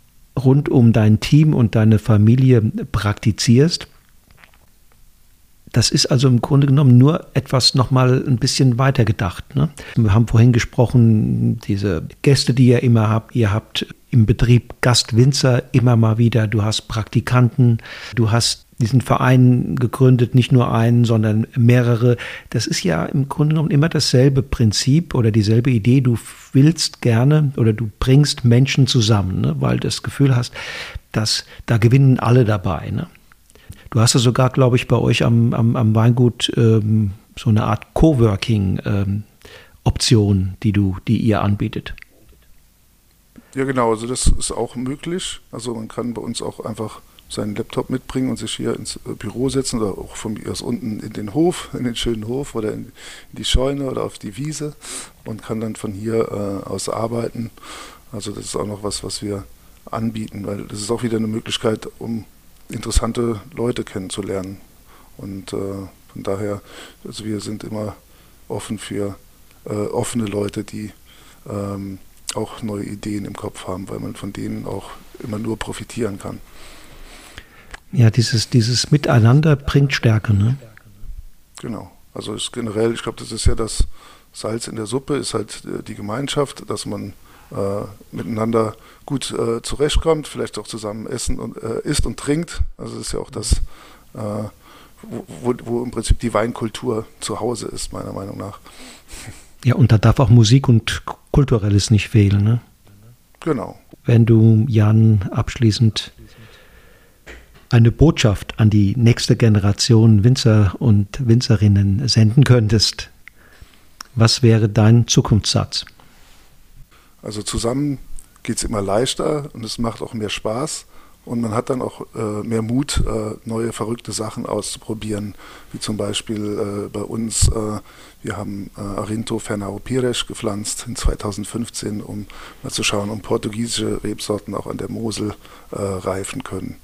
rund um dein Team und deine Familie praktizierst. Das ist also im Grunde genommen nur etwas nochmal ein bisschen weiter gedacht, ne? Wir haben vorhin gesprochen, diese Gäste, die ihr immer habt. Ihr habt im Betrieb Gastwinzer immer mal wieder. Du hast Praktikanten. Du hast diesen Verein gegründet, nicht nur einen, sondern mehrere. Das ist ja im Grunde genommen immer dasselbe Prinzip oder dieselbe Idee. Du willst gerne oder du bringst Menschen zusammen, ne? Weil du das Gefühl hast, dass da gewinnen alle dabei, ne? Du hast ja sogar, glaube ich, bei euch am, am, am Weingut ähm, so eine Art Coworking-Option, ähm, die du, die ihr anbietet. Ja, genau. Also das ist auch möglich. Also man kann bei uns auch einfach seinen Laptop mitbringen und sich hier ins Büro setzen oder auch von mir aus unten in den Hof, in den schönen Hof oder in, in die Scheune oder auf die Wiese und kann dann von hier äh, aus arbeiten. Also das ist auch noch was, was wir anbieten, weil das ist auch wieder eine Möglichkeit, um interessante Leute kennenzulernen. Und äh, von daher, also wir sind immer offen für äh, offene Leute, die ähm, auch neue Ideen im Kopf haben, weil man von denen auch immer nur profitieren kann. Ja, dieses, dieses Miteinander bringt Stärke, ne? Genau. Also ist generell, ich glaube, das ist ja das Salz in der Suppe, ist halt äh, die Gemeinschaft, dass man äh, miteinander gut äh, zurechtkommt, vielleicht auch zusammen essen und äh, isst und trinkt. Also das ist ja auch das, äh, wo, wo, wo im Prinzip die Weinkultur zu Hause ist, meiner Meinung nach. Ja, und da darf auch Musik und Kulturelles nicht fehlen, ne? Genau. Wenn du, Jan, abschließend eine Botschaft an die nächste Generation Winzer und Winzerinnen senden könntest, was wäre dein Zukunftssatz? Also zusammen geht es immer leichter und es macht auch mehr Spaß und man hat dann auch äh, mehr Mut, äh, neue verrückte Sachen auszuprobieren, wie zum Beispiel äh, bei uns, äh, wir haben äh, Arinto Fernão Pires gepflanzt in zweitausendfünfzehn, um mal zu schauen, um portugiesische Rebsorten auch an der Mosel äh, reifen können.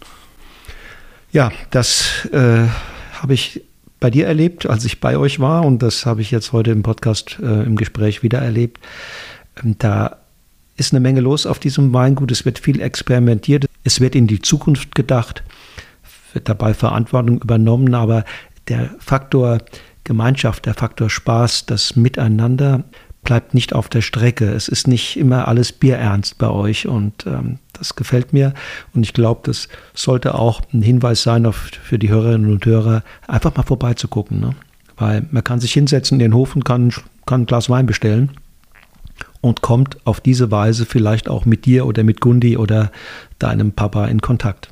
Ja, das äh, habe ich bei dir erlebt, als ich bei euch war, und das habe ich jetzt heute im Podcast äh, im Gespräch wieder erlebt. Da ist eine Menge los auf diesem Weingut. Es wird viel experimentiert. Es wird in die Zukunft gedacht, wird dabei Verantwortung übernommen. Aber der Faktor Gemeinschaft, der Faktor Spaß, das Miteinander bleibt nicht auf der Strecke. Es ist nicht immer alles bierernst bei euch und ähm, das gefällt mir. Und ich glaube, das sollte auch ein Hinweis sein auf, für die Hörerinnen und Hörer, einfach mal vorbeizugucken, ne? Weil man kann sich hinsetzen in den Hof und kann, kann ein Glas Wein bestellen und kommt auf diese Weise vielleicht auch mit dir oder mit Gundi oder deinem Papa in Kontakt.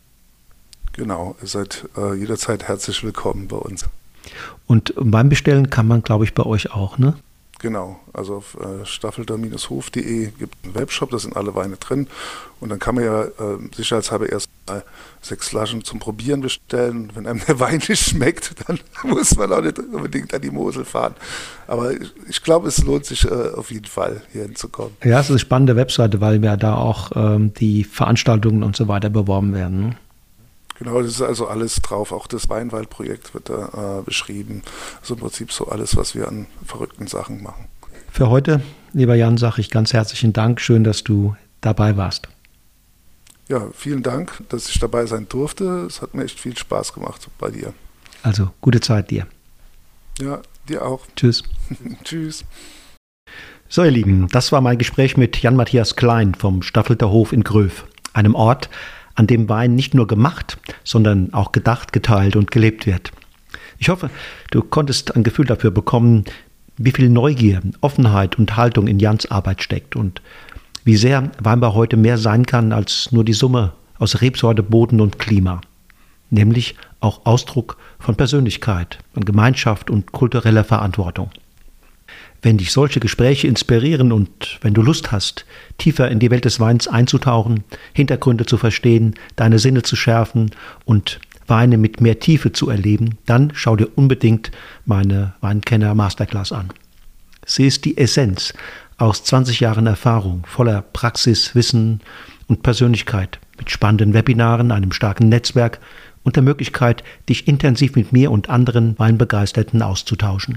Genau, ihr seid äh, jederzeit herzlich willkommen bei uns. Und Wein bestellen kann man, glaube ich, bei euch auch, ne? Genau, also auf äh, staffelter Bindestrich hof punkt de gibt es einen Webshop, da sind alle Weine drin und dann kann man ja äh, sicherheitshalber erst mal sechs Flaschen zum Probieren bestellen. Wenn einem der Wein nicht schmeckt, dann muss man auch nicht unbedingt an die Mosel fahren. Aber ich, ich glaube, es lohnt sich äh, auf jeden Fall, hier hinzukommen. Ja, es ist eine spannende Webseite, weil ja da auch ähm, die Veranstaltungen und so weiter beworben werden, ne? Genau, das ist also alles drauf. Auch das Weinwald-Projekt wird da äh, beschrieben. Also im Prinzip so alles, was wir an verrückten Sachen machen. Für heute, lieber Jan, sage ich ganz herzlichen Dank. Schön, dass du dabei warst. Ja, vielen Dank, dass ich dabei sein durfte. Es hat mir echt viel Spaß gemacht bei dir. Also, gute Zeit dir. Ja, dir auch. Tschüss. Tschüss. So, ihr Lieben, das war mein Gespräch mit Jan-Matthias Klein vom Staffelter Hof in Gröf, einem Ort, an dem Wein nicht nur gemacht, sondern auch gedacht, geteilt und gelebt wird. Ich hoffe, du konntest ein Gefühl dafür bekommen, wie viel Neugier, Offenheit und Haltung in Jans Arbeit steckt und wie sehr Weinbau heute mehr sein kann als nur die Summe aus Rebsorte, Boden und Klima, nämlich auch Ausdruck von Persönlichkeit, von Gemeinschaft und kultureller Verantwortung. Wenn dich solche Gespräche inspirieren und wenn du Lust hast, tiefer in die Welt des Weins einzutauchen, Hintergründe zu verstehen, deine Sinne zu schärfen und Weine mit mehr Tiefe zu erleben, dann schau dir unbedingt meine Weinkenner Masterclass an. Sie ist die Essenz aus zwanzig Jahren Erfahrung, voller Praxis, Wissen und Persönlichkeit, mit spannenden Webinaren, einem starken Netzwerk und der Möglichkeit, dich intensiv mit mir und anderen Weinbegeisterten auszutauschen.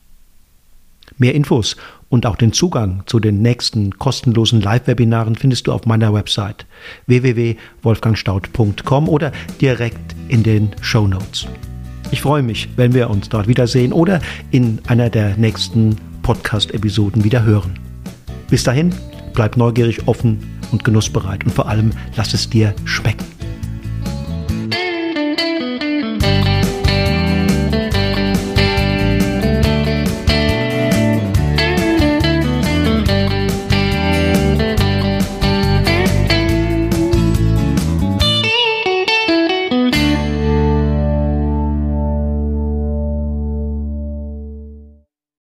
Mehr Infos und auch den Zugang zu den nächsten kostenlosen Live-Webinaren findest du auf meiner Website w w w punkt wolfgang staudt punkt com oder direkt in den Shownotes. Ich freue mich, wenn wir uns dort wiedersehen oder in einer der nächsten Podcast-Episoden wieder hören. Bis dahin, bleib neugierig, offen und genussbereit und vor allem lass es dir schmecken.